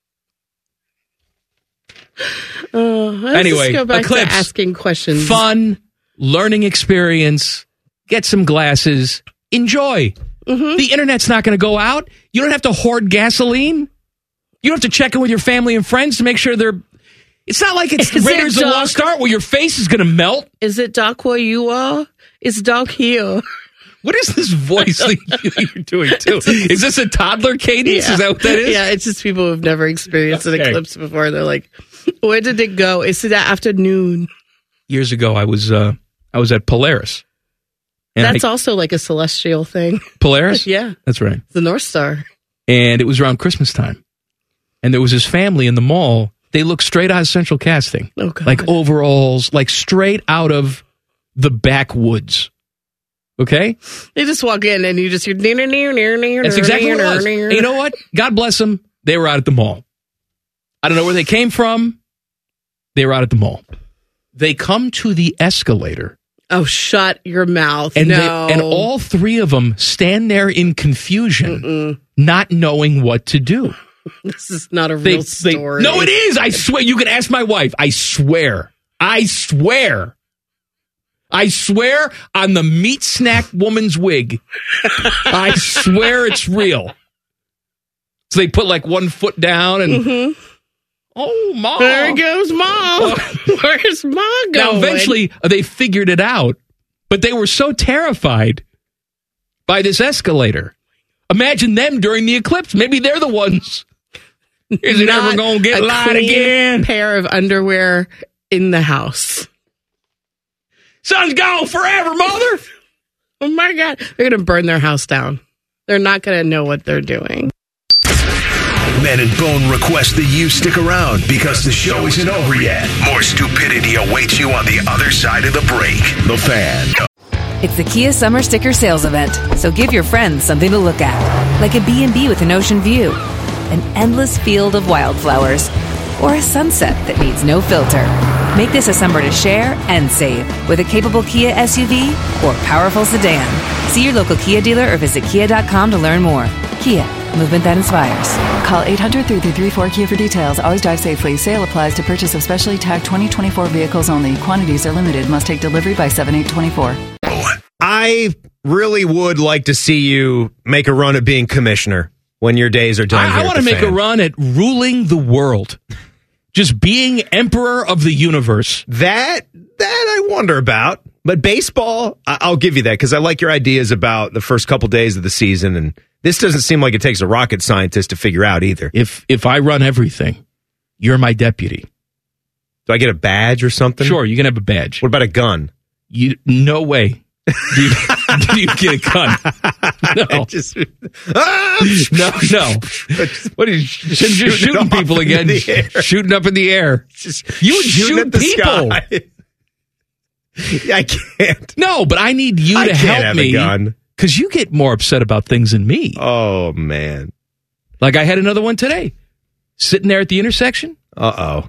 Uh, let's
Anyway,
just go back
eclipse.
to asking questions.
Fun, learning experience, get some glasses, enjoy.
Mm-hmm.
The internet's not going to go out. You don't have to hoard gasoline. You don't have to check in with your family and friends to make sure they're... It's not like it's
Is it
Raiders of the
Doc-
Lost Ark where your face is going to melt.
Is it Doc where you are? It's Doc here.
What is this voice that you're doing, too? Is this a toddler cadence?
Yeah.
Is that what that is?
Yeah, it's just people who've never experienced an
Okay.
eclipse before. They're like, where did it go? It's that afternoon.
Years ago, I was uh, I was at Polaris. And
That's
I,
also like a celestial thing.
Polaris?
Yeah.
That's right.
The North Star.
And it was around Christmas time. And there was this family in the mall. They looked straight out of Central Casting.
Oh, God.
Like overalls, like straight out of the backwoods. Okay?
They just walk in and you just hear near, near, near, near.
That's exactly what it was. And you know what? God bless them. They were out at the mall. I don't know where they came from. They were out at the mall. They come to the escalator.
Oh, shut your mouth.
And,
no.
they, and all three of them stand there in confusion, Mm-mm. not knowing what to do.
This is not a
They-
real
they-
story.
no, it is. I swear. You can ask my wife. I swear. I swear. I swear on the meat snack woman's wig. I swear it's real. So they put like one foot down and,
Mm-hmm.
oh, Mom.
There goes Mom. Where's Mom going?
Now, eventually, they figured it out, but they were so terrified by this escalator. Imagine them during the eclipse. Maybe they're the ones Is it
not
ever gonna get
a
light
clean
again?
Pair of underwear in the house.
Sun's gone forever, mother.
Oh my God. They're going to burn their house down. They're not going to know what they're doing.
Man and Bone request that you stick around because the show isn't over yet. More stupidity awaits you on the other side of the break. The Fan.
It's the Kia Summer Sticker Sales Event, so give your friends something to look at, like a B and B with an ocean view, an endless field of wildflowers, or a sunset that needs no filter. Make this a summer to share and save with a capable Kia S U V or powerful sedan. See your local Kia dealer or visit kia dot com to learn more. Kia, movement that inspires.
Call eight hundred, three three three, four Kia for details. Always drive safely. Sale applies to purchase of specially tagged twenty twenty-four vehicles only. Quantities are limited. Must take delivery by seven eight twenty-four.
I really would like to see you make a run at being commissioner when your days are done.
I, I want to make
fan.
a run at ruling the world. Just being emperor of the universe.
That that I wonder about. But baseball, I- I'll give you that because I like your ideas about the first couple days of the season, and this doesn't seem like it takes a rocket scientist to figure out either.
If if I run everything, you're my deputy.
Do I get a badge or something?
Sure, you can have a badge.
What about a gun?
You no way. Do you, do you get a gun? No.
Just,
no, no. What are you just shooting, shooting people again? Shooting up in the air.
Just
you would
shooting
shoot
at the
people.
Sky. I can't.
No, but I need you
I
to
can't
help
have
me
a gun.
Because you get more upset about things than me.
Oh, man.
Like I had another one today. Sitting there at the intersection.
Uh-oh.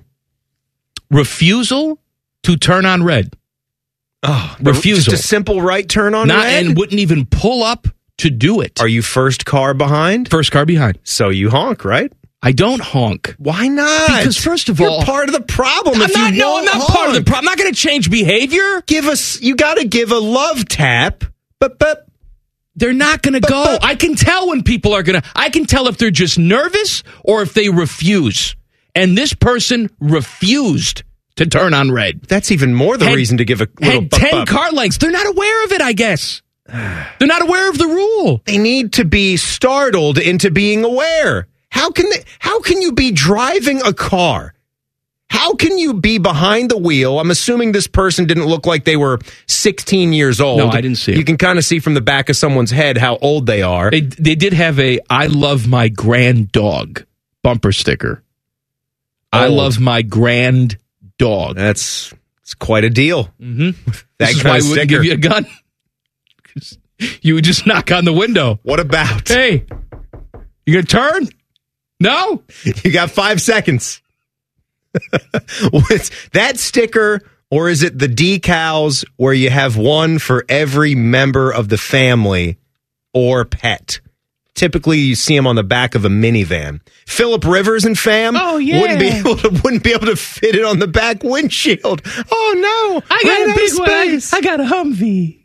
Refusal to turn on red.
Oh,
refusal.
Just a simple right turn on
Not,
red?
And wouldn't even pull up to do it.
Are you first car behind?
First car behind.
So you honk, right?
I don't honk.
Why not?
Because first of
You're
all,
part of the problem.
I'm
if
not,
you
no,
won't
I'm not
honk.
part of the problem. I'm not going to change behavior.
Give us. You got to give a love tap. But but
they're not going to go.
but-
I can tell when people are going to. I can tell if they're just nervous or if they refuse. And this person refused to turn on red.
That's even more the
Had-
reason to give a little
Had
bup,
ten
bup.
car lengths. They're not aware of it, I guess. They're not aware of the rule.
They need to be startled into being aware. How can they, how can you be driving a car? How can you be behind the wheel? I'm assuming this person didn't look like they were sixteen years old.
No, I didn't see it.
You can kind of see from the back of someone's head how old they are.
They they did have a "I love my grand dog" bumper sticker. I
Old.
love my grand dog.
That's it's quite a deal.
Mm-hmm.
That
This is
kind
why I
of
wouldn't
sticker.
give you a gun. 'Cause you would just knock on the window.
What about?
Hey, you gonna turn? No.
You got five seconds. What's that sticker, or is it the decals where you have one for every member of the family or pet? Typically, you see them on the back of a minivan. Philip Rivers and fam
Oh, yeah.
wouldn't be able to wouldn't be able to fit it on the back windshield. Oh no!
I got
Ran
a
out
big
of
one. I,
space.
I got a Humvee.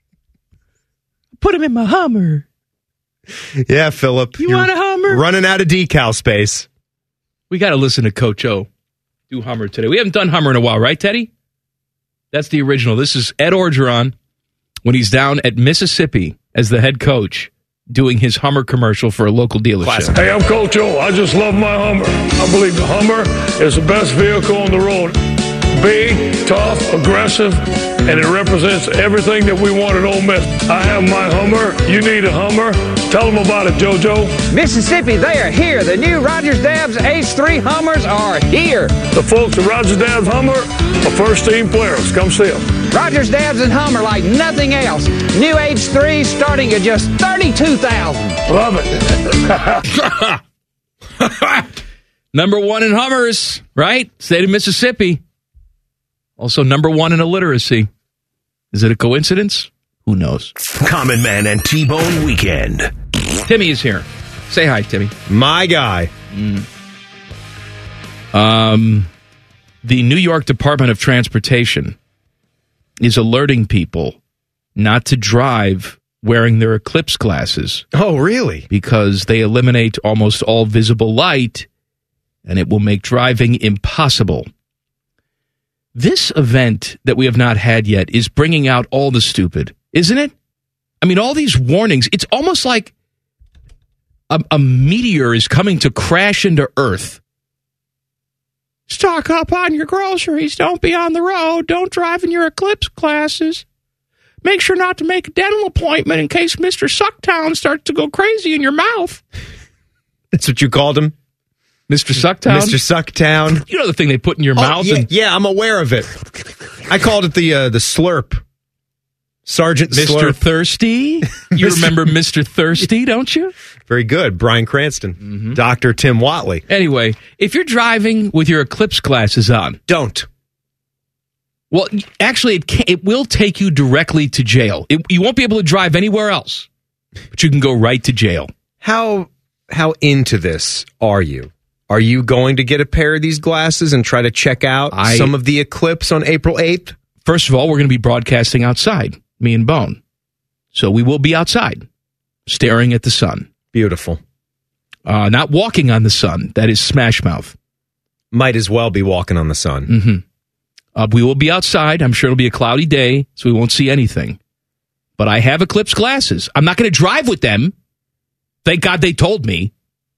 Put him in my Hummer.
Yeah, Philip.
You
you're
want a Hummer?
Running out of decal space.
We got to listen to Coach O do Hummer today. We haven't done Hummer in a while, right, Teddy? That's the original. This is Ed Orgeron when he's down at Mississippi as the head coach doing his Hummer commercial for a local dealership.
Classic.
Hey, I'm Coach O. I just love my Hummer. I believe the Hummer is the best vehicle on the road. Big, tough, aggressive, and it represents everything that we want at Ole Miss. I have my Hummer. You need a Hummer. Tell them about it, JoJo.
Mississippi, they are here. The new Rogers Dabbs H three Hummers are here.
The folks at Rogers Dabbs Hummer are first-team players. Come see them.
Rogers Dabbs and Hummer like nothing else. New H three starting at just thirty-two thousand dollars.
Love it.
Number one in Hummers, right? State of Mississippi. Also number one in illiteracy. Is it a coincidence? Who knows?
Common Man and T-Bone Weekend.
Timmy is here. Say hi, Timmy.
My guy.
Mm. Um, the New York Department of Transportation is alerting people not to drive wearing their eclipse glasses.
Oh, really?
Because they eliminate almost all visible light, and it will make driving impossible. This event that we have not had yet is bringing out all the stupid, isn't it? I mean, all these warnings, it's almost like a, a meteor is coming to crash into Earth. Stock up on your groceries. Don't be on the road. Don't drive in your Eclipse glasses. Make sure not to make a dental appointment in case Mister Sucktown starts to go crazy in your mouth.
That's what you called him?
Mister Sucktown?
Mister Sucktown.
You know the thing they put in your
oh,
mouth?
Yeah,
and-
yeah, I'm aware of it. I called it the uh, the slurp. Sergeant
Mister
Slurp.
Thirsty? You remember Mister Thirsty, don't you?
Very good. Bryan Cranston.
Mm-hmm.
Doctor Tim Watley.
Anyway, if you're driving with your Eclipse glasses on,
don't.
Well, actually, it can, it will take you directly to jail. It, you won't be able to drive anywhere else, but you can go right to jail.
How how into this are you? Are you going to get a pair of these glasses and try to check out
I,
some of the eclipse on April eighth?
First of all, we're going to be broadcasting outside, me and Bone. So we will be outside, staring at the sun.
Beautiful.
Uh, not walking on the sun. That is Smash Mouth.
Might as well be walking on the sun.
Mm-hmm. Uh, we will be outside. I'm sure it'll be a cloudy day, so we won't see anything. But I have Eclipse glasses. I'm not going to drive with them. Thank God they told me.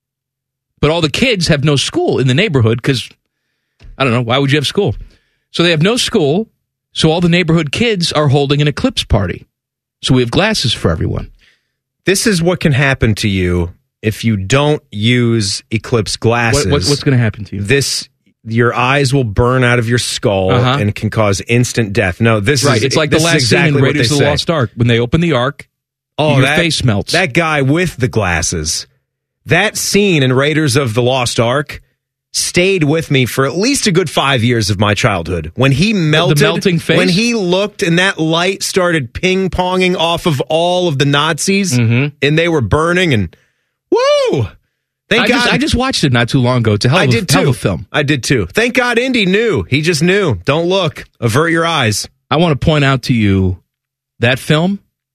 But all the kids have no school in the neighborhood because, I don't know, why would you have school? So they have no school, so all the neighborhood kids are holding an Eclipse party. So we have glasses for everyone.
This is what can happen to you if you don't use Eclipse glasses.
What, what, what's going to happen to you?
This, your eyes will burn out of your skull
Uh-huh.
and can cause instant death. No, this
right.
is
It's like
this
the
is
last
exactly
scene in
what
Raiders
they
of the
say.
Lost Ark. When they open the Ark,
Oh,
your
that,
face melts.
That guy with the glasses. That scene in Raiders of the Lost Ark stayed with me for at least a good five years of my childhood. When he melted,
the melting face?
when he looked and that light started ping-ponging off of all of the Nazis
Mm-hmm.
and they were burning and woo! Thank
I
God.
just, I just watched it not too long ago. It's a hell of,
I
a,
did
hell of
too.
a film.
I did too. Thank God Indy knew. He just knew. Don't look. Avert your eyes.
I want to point out to you that film,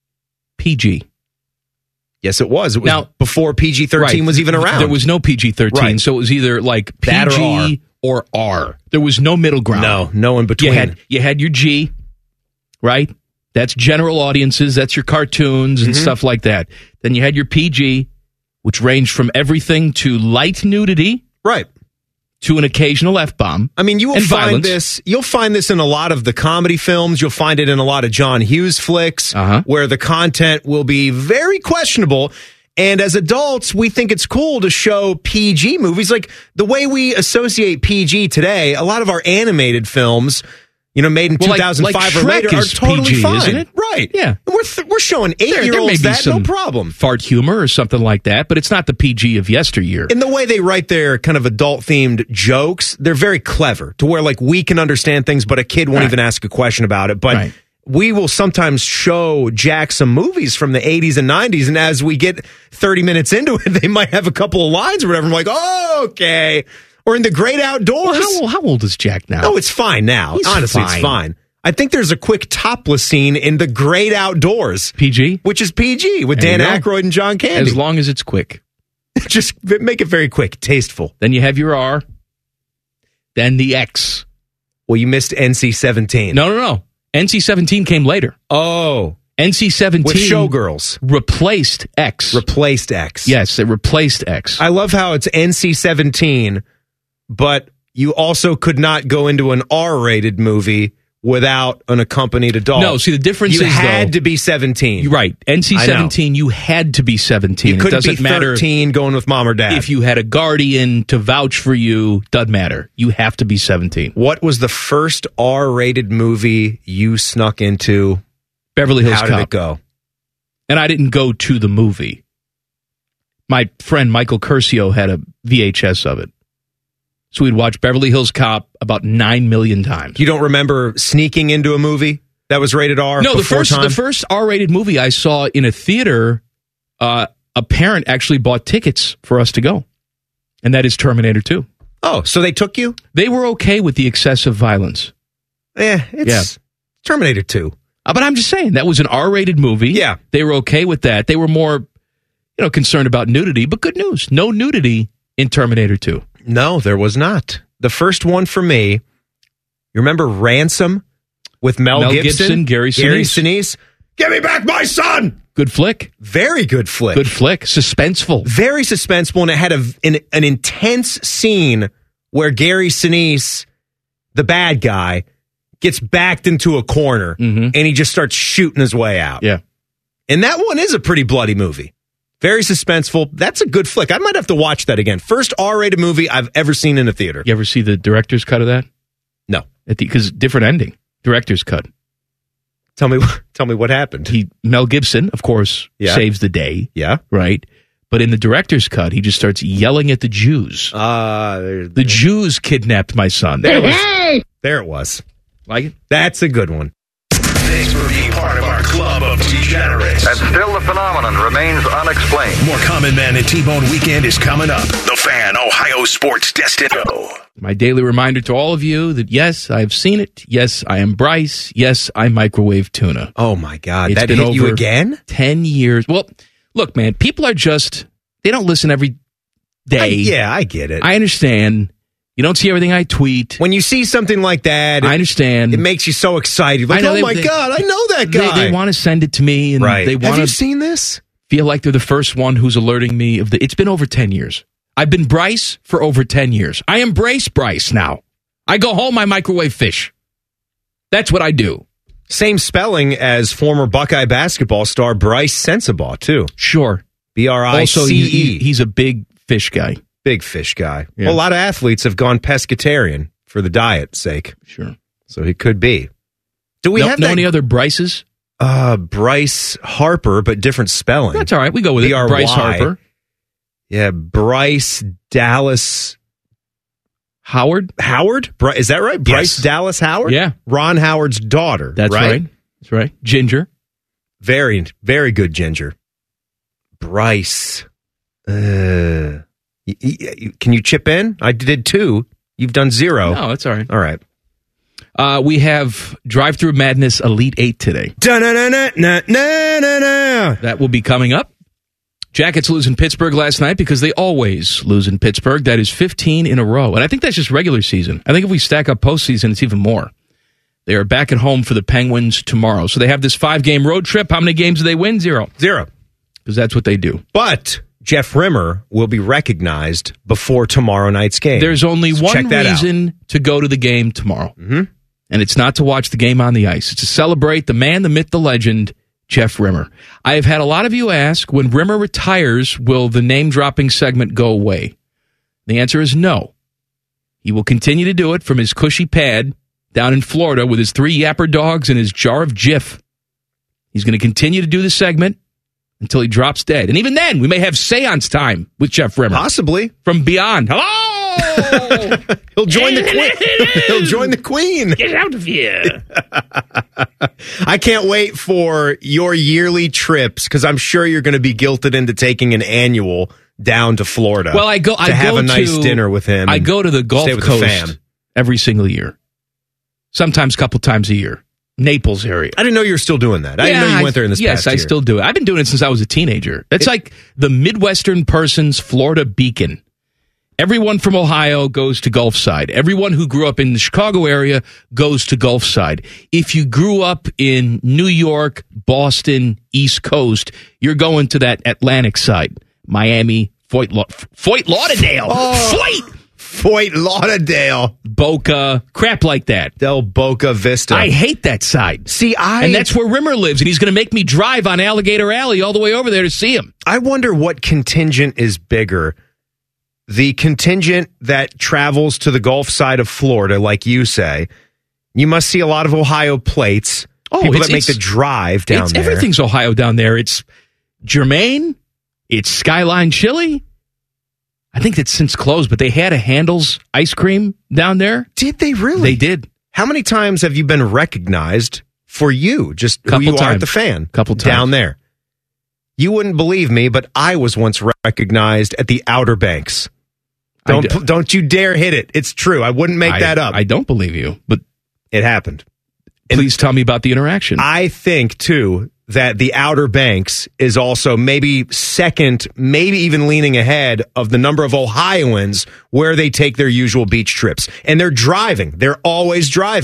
P G.
Yes, it was. It was
Now-
before P G thirteen
Right.
was even around.
There was no P G thirteen,
Right.
so it was either like
That or
P G or R. There was no middle ground.
No, no in
You
between.
had you had your G, right? That's general audiences. That's your cartoons and
Mhm.
stuff like that. Then you had your P G, which ranged from everything to light nudity,
right,
to an occasional F bomb.
I mean, you will
and
find
violence.
this. You'll find this in a lot of the comedy films. You'll find it in a lot of John Hughes flicks,
Uh-huh.
where the content will be very questionable. And as adults, we think it's cool to show P G movies. Like the way we associate P G today, a lot of our animated films, you know, made in
Well, like-
two thousand five
like
or later,
Shrek
are
is
totally
P G,
fine.
isn't it?
Right.
Yeah.
And we're, th- we're showing
There- there may
eight-year-olds
be
that,
some
no problem.
Fart humor or something like that, but it's not the P G of yesteryear.
In the way they write their kind of adult-themed jokes, they're very clever to where, like, we can understand things, but a kid won't
Right.
even ask a question about it. But
Right.
we will sometimes show Jack some movies from the eighties and nineties, and as we get thirty minutes into it, they might have a couple of lines or whatever. I'm like, oh, okay. Or in The Great Outdoors.
Well, how, how old is Jack now?
No, it's fine now.
He's
Honestly,
fine.
it's fine. I think there's a quick topless scene in The Great Outdoors.
P G?
Which is P G with
There
Dan
you go.
Aykroyd and John Candy.
As long as it's quick.
Just make it very quick, tasteful.
Then you have your R. Then the X.
Well, you missed N C seventeen.
No, no, no. N C seventeen came later.
Oh.
N C seventeen
With Showgirls.
replaced X.
Replaced X.
Yes, it replaced X.
I love how it's N C seventeen, but you also could not go into an R-rated movie without an accompanied adult.
No, see, the difference
you
is,
had
though-
to be seventeen.
You're right. N C
I know.
seventeen, you had to be seventeen.
You
It
couldn't
doesn't
be
matter
thirteen going with mom or dad.
if you had a guardian to vouch for you. Doesn't matter. You have to be seventeen.
What was the first R-rated movie you snuck into?
Beverly Hills
How
Cop.
did it go?
And I didn't go to the movie. My friend Michael Curcio had a V H S of it. So we'd watch Beverly Hills Cop about nine million times.
You don't remember sneaking into a movie that was rated R?
No, the
before
first
time?
the first R-rated movie I saw in a theater, uh, a parent actually bought tickets for us to go, and that is Terminator two.
Oh, so they took you?
They were okay with the excessive violence.
Eh, it's
Yeah.
Terminator two.
Uh, but I'm just saying, that was an R-rated movie.
Yeah.
They were okay with that. They were more, you know, concerned about nudity, but good news. No nudity in Terminator two.
No, there was not. The first one for me, you remember Ransom with Mel,
Mel
Gibson?
Gibson, Gary
Gary
Sinise.
Sinise. Give me back my son!
Good flick.
Very good flick.
Good flick. Suspenseful.
Very suspenseful, and it had a, an, an intense scene where Gary Sinise, the bad guy, gets backed into a corner,
mm-hmm.
and he just starts shooting his way out.
Yeah.
And that one is a pretty bloody movie. Very suspenseful. That's a good flick. I might have to watch that again. First R-rated movie I've ever seen in a theater.
You ever see the director's cut of that?
No.
Because different ending. Director's cut.
Tell me, tell me what happened.
He Mel Gibson, of course,
Yeah.
saves the day.
Yeah.
Right? But in the director's cut, he just starts yelling at the Jews.
Uh,
the Jews kidnapped my son.
There it was. There it was.
Like it?
That's a good one.
Thanks for being part of our club of degenerates.
And still the phenomenon remains unexplained.
More Common Man and T-Bone Weekend is coming up. The Fan, Ohio Sports Destination.
My daily reminder to all of you that yes, I've seen it. Yes, I am Bryce. Yes, I microwave tuna.
Oh my God,
It's
that
been
hit you
over
again?
ten years. Well, look, man, people are just, they don't listen every day.
I- yeah, I get it.
I understand. You don't see everything I tweet.
When you see something like that, it,
I understand.
It makes you so excited. Like,
I know
oh
they-
my
they-
God, I know that
They,
guy.
they want to send it to me, and
Right.
they
Have
want
you
to
seen this?
feel like they're the first one who's alerting me of the. It's been over ten years. I've been Bryce for over ten years. I embrace Bryce now. I go home, I microwave fish. That's what I do.
Same spelling as former Buckeye basketball star Bryce Sensabaugh, too.
Sure.
B R I
Also,
C
he, he-
E.
he's a big fish guy.
Big fish guy.
Yeah.
Well, a lot of athletes have gone pescatarian for the diet's sake.
Sure.
So he could be. Do we
no,
have
know
that?
any other Bryces?
Uh, Bryce Harper, but different spelling.
That's all right. We go with it.
B R Y.
Bryce Harper.
Yeah, Bryce Dallas
Howard.
Howard? Bry- Is that right? Bryce Dallas Howard?
Yeah.
Ron Howard's daughter.
That's right.
right.
That's right. Ginger.
Very, very good ginger. Bryce. Uh, y- y- can you chip in? I did two. You've done zero.
No, that's all right.
All right.
Uh, we have Drive Through Madness Elite Eight today.
Da-na-na-na-na-na-na.
That will be coming up. Jackets lose in Pittsburgh last night because they always lose in Pittsburgh. That is fifteen in a row. And I think that's just regular season. I think if we stack up postseason, it's even more. They are back at home for the Penguins tomorrow. So they have this five-game road trip. How many games do they win? Zero.
Zero.
Because that's what they do.
But Jeff Rimmer will be recognized before tomorrow night's game.
There's only
So
one
check that out.
reason to go to the game tomorrow.
Mm-hmm.
And it's not to watch the game on the ice. It's to celebrate the man, the myth, the legend, Jeff Rimmer. I have had a lot of you ask, when Rimmer retires, will the name-dropping segment go away? The answer is no. He will continue to do it from his cushy pad down in Florida with his three yapper dogs and his jar of Jif. He's going to continue to do the segment until he drops dead. And even then, we may have seance time with Jeff Rimmer.
Possibly.
From beyond. Hello!
He'll join the queen. He'll join the queen.
Get out of here.
I can't wait for your yearly trips because I'm sure you're going to be guilted into taking an annual down to Florida.
Well, I go.
to
I
have
go
a nice
to,
dinner with him.
I
and
go to the Gulf
stay with
Coast
the fam.
every single year. Sometimes a couple times a year. Naples area.
I didn't know you were still doing that. I didn't know you went there in this
yes,
past
I
year.
still do it. I've been doing it since I was a teenager. It's like the Midwestern person's Florida beacon. Everyone from Ohio goes to Gulfside. Everyone who grew up in the Chicago area goes to Gulfside. If you grew up in New York, Boston, East Coast, you're going to that Atlantic side. Miami, Fort, La- Fort Lauderdale.
Oh.
Fort!
Fort Lauderdale.
Boca. Crap like that.
Del Boca Vista.
I hate that side.
See, I...
And that's where Rimmer lives, and he's going to make me drive on Alligator Alley all the way over there to see him.
I wonder what contingent is bigger. The contingent that travels to the Gulf side of Florida, like you say. You must see a lot of Ohio plates.
Oh,
people
it's-
that make the
it's-
drive down
it's,
there.
Everything's Ohio down there. It's Germain. It's Skyline Chili. I think it's since closed, but they had a Handel's ice cream down there.
Did they really?
They did.
How many times have you been recognized for you, just
Couple
who you are
times.
at the fan?
Couple times.
Down there. You wouldn't believe me, but I was once recognized at the Outer Banks. Don't
I do.
don't you dare hit it. It's true. I wouldn't make
I,
that up.
I don't believe you, but
it happened.
Please tell me about the interaction.
I think, too, that the Outer Banks is also maybe second, maybe even leaning ahead of the number of Ohioans where they take their usual beach trips. And they're driving. They're always driving.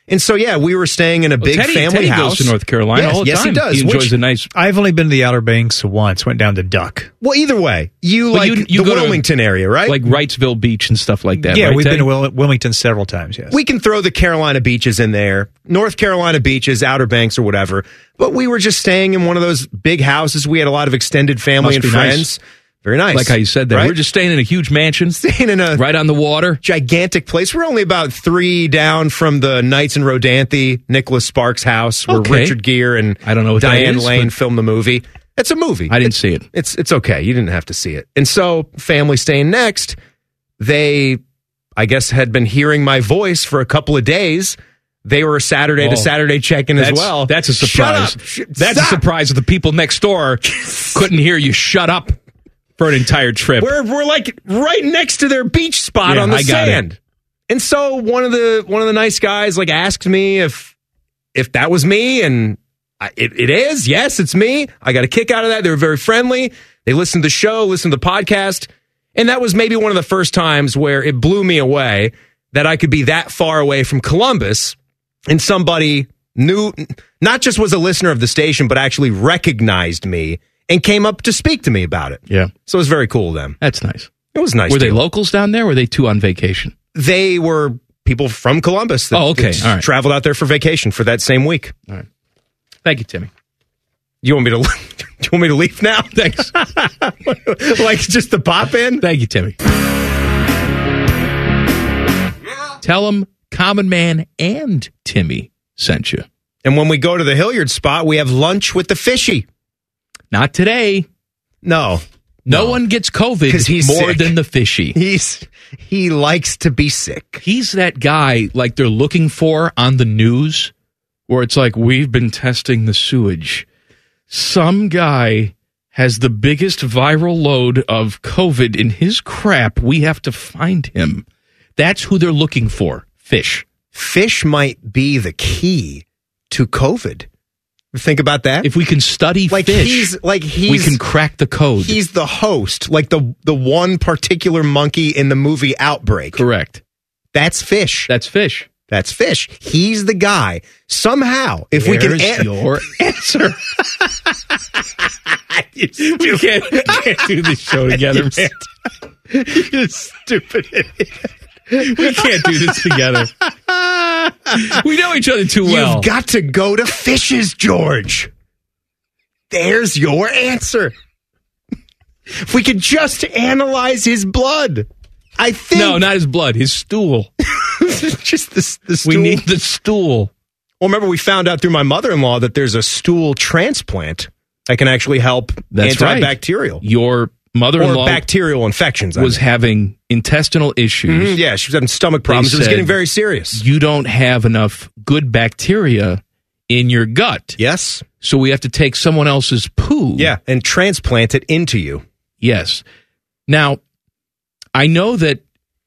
And so, yeah, we were staying in a big
Teddy,
family
Teddy
house.
goes to North Carolina
yes,
all the
yes,
time.
he does.
He enjoys
which,
a nice.
I've only been to the Outer Banks once. Went down to Duck.
Well, either way, you
But
like
you- you
the
go to,
Wilmington area, right?
Like Wrightsville Beach and stuff like that.
Yeah,
right,
we've
Teddy?
been to Wil- Wilmington several times. Yes.
we can throw the Carolina beaches in there, North Carolina beaches, Outer Banks, or whatever. But we were just staying in one of those big houses. We had a lot of extended family
Must
and
be
friends.
nice.
Very nice.
Like how you said that.
Right?
We're just staying in a huge mansion.
Staying in a
right on the water.
gigantic place. We're only about three down from the Knights and Rodanthe, Nicholas Sparks' house, where
Okay.
Richard Gere and
I don't know what that
Diane
is,
Lane
but-
filmed the movie. It's a movie.
I didn't see it.
It's it's okay. You didn't have to see it. And so, family staying next, they, I guess, had been hearing my voice for a couple of days. They were a Saturday
Oh,
to Saturday check-in as
That's-
well.
That's a
Shut
surprise.
up. Sh-
That's
stop.
a surprise that the people next door couldn't hear you shut up for an entire trip.
We're we're like right next to their beach spot
Yeah,
on the
I got
sand.
it.
And so one of the one of the nice guys like asked me if if that was me, and I, it, it is. Yes, it's me. I got a kick out of that. They were very friendly. They listened to the show, listened to the podcast, and that was maybe one of the first times where it blew me away that I could be that far away from Columbus and somebody knew, not just was a listener of the station, but actually recognized me and came up to speak to me about it.
Yeah.
So it was very cool of them.
That's nice.
It was nice.
Were they
too.
locals down there or were they two on vacation?
They were people from Columbus that,
Oh, okay.
that
All right.
traveled out there for vacation for that same week.
All right. Thank you, Timmy.
You want me to do you want me to leave now?
Thanks.
Like just to pop in?
Thank you, Timmy. Tell them Common Man and Timmy sent you.
And when we go to the Hilliard spot, we have lunch with the fishy.
Not today.
No.
No, one gets COVID
'Cause he's
more
sick.
than the fishy.
He's he likes to be sick.
He's that guy like they're looking for on the news where it's like, we've been testing the sewage. Some guy has the biggest viral load of COVID in his crap. We have to find him. That's who they're looking for. Fish.
Fish might be the key to COVID. Think about that.
If we can study
like
fish,
he's like he's
we can crack the code.
He's the host, like the the one particular monkey in the movie Outbreak.
Correct.
That's Fish.
That's Fish.
That's Fish. He's the guy. Somehow, if we can
There's
an-
your answer. we can't, can't do this show together, man.
You stupid idiot.
We can't do this together. We know each other too well.
You've got to go to Fishes, George. There's your answer. If we could just analyze his blood, I think.
No, not his blood, his stool.
Just the, the stool.
We need the stool.
Well, remember, we found out through my mother-in-law that there's a stool transplant that can actually help
That's right.
antibacterial.
Your mother-in-law
Or bacterial infections. I
was
mean.
having intestinal issues.
Mhm, yeah, she was having stomach problems.
They
It was
said,
getting very serious.
You don't have enough good bacteria in your gut.
Yes.
So we have to take someone else's poo.
Yeah, and transplant it into you.
Yes. Now, I know that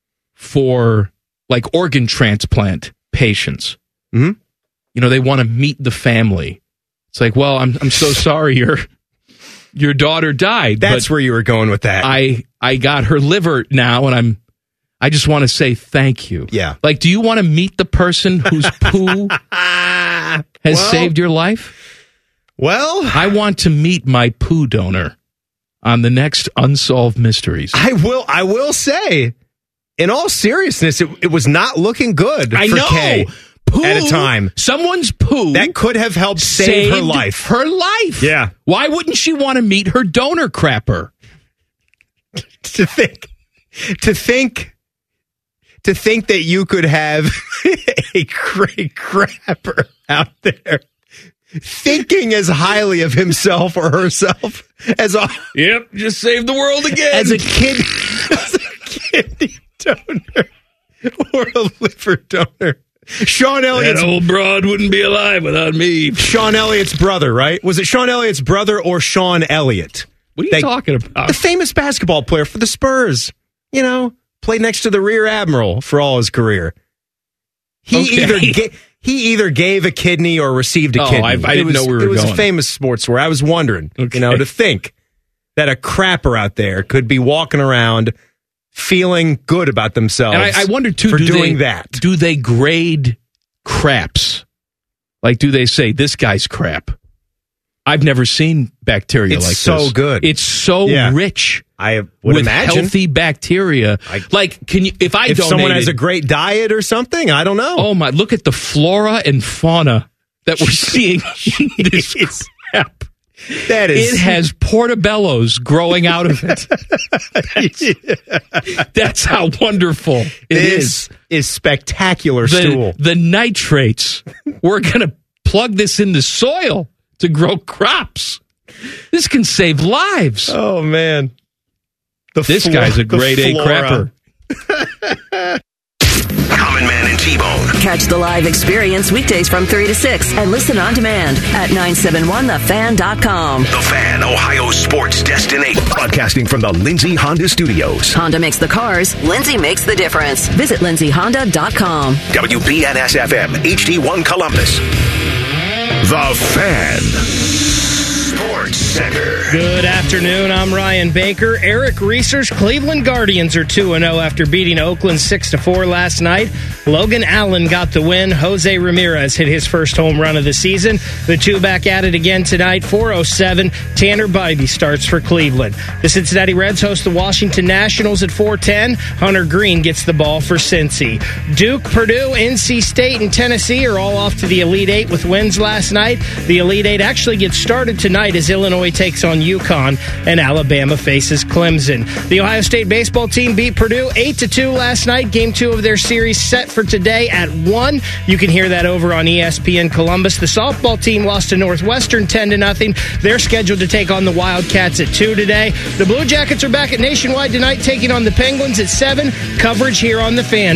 for like organ transplant patients,
Mhm.
you know, they want to meet the family. It's like, well, I'm I'm so sorry your your daughter died.
That's
but
where you were going with that.
I I got her liver now, and I'm I just want to say thank you.
Yeah.
Like, do you want to meet the person whose poo has
Well-
saved your life?
Well,
I want to meet my poo donor on the next Unsolved Mysteries.
I will. I will say, in all seriousness, it, it was not looking good
I
for
know.
Kay
Poo,
at a time.
Someone's poo
That could have helped save her
saved
life.
Her life.
Yeah.
Why wouldn't she want to meet her donor crapper?
to think, to think, to think that you could have a great crapper out there thinking as highly of himself or herself as a
Yep, just saved the world again.
as a kid, as a kidney donor or a liver donor. Sean Elliott's
that old broad wouldn't be alive without me.
Sean Elliott's brother, right? Was it Sean Elliott's brother or Sean Elliott?
What are you
They-
talking about?
The famous basketball player for the Spurs. You know, played next to the rear admiral for all his career. He
Okay.
either ga- he either gave a kidney or received a
Oh,
kidney.
I- I
It
didn't
was-
know we were
It was
going.
a famous sports story. I was wondering,
Okay.
you know, to think that a crapper out there could be walking around feeling good about themselves.
And I, I wonder too,
for
do
doing
they,
that.
Do they grade craps? Like, do they say, this guy's crap? I've never seen bacteria
It's
like
so
this.
good.
It's so
Yeah.
rich.
I would
with
imagine.
healthy bacteria. like, can you? If I
if
donated,
someone has a great diet or something, I don't know.
Oh my! Look at the flora and fauna that we're seeing in this crap.
That is.
It has portobellos growing out of it. That's, that's how wonderful it
This
is.
is spectacular
The,
stool.
the nitrates. We're going to plug this in the soil to grow crops. This can save lives.
Oh man, the
this
flo-
guy's a
the
grade A
flora.
crapper.
Common Man and T-Bone.
Catch the live experience weekdays from three to six and listen on demand at nine seven one the fan dot com.
The Fan, Ohio sports destination. Broadcasting from the Lindsay Honda Studios.
Honda makes the cars, Lindsay makes the difference. Visit lindsay honda dot com.
W B N S F M, H D one Columbus. The Fan. Sports Center.
Good afternoon. I'm Ryan Baker. Eric Reeser's Cleveland Guardians are two and oh after beating Oakland six to four last night. Logan Allen got the win. Jose Ramirez hit his first home run of the season. The two back at it again tonight, four oh seven. Tanner Bybee starts for Cleveland. The Cincinnati Reds host the Washington Nationals at four ten. Hunter Green gets the ball for Cincy. Duke, Purdue, N C State, and Tennessee are all off to the Elite Eight with wins last night. The Elite Eight actually gets started tonight as Illinois takes on UConn and Alabama faces Clemson. The Ohio State baseball team beat Purdue eight to two last night. Game two of their series set for today at one. You can hear that over on E S P N Columbus. The softball team lost to Northwestern ten to nothing. They're scheduled to take on the Wildcats at two today. The Blue Jackets are back at Nationwide tonight taking on the Penguins at seven. Coverage here on The Fan.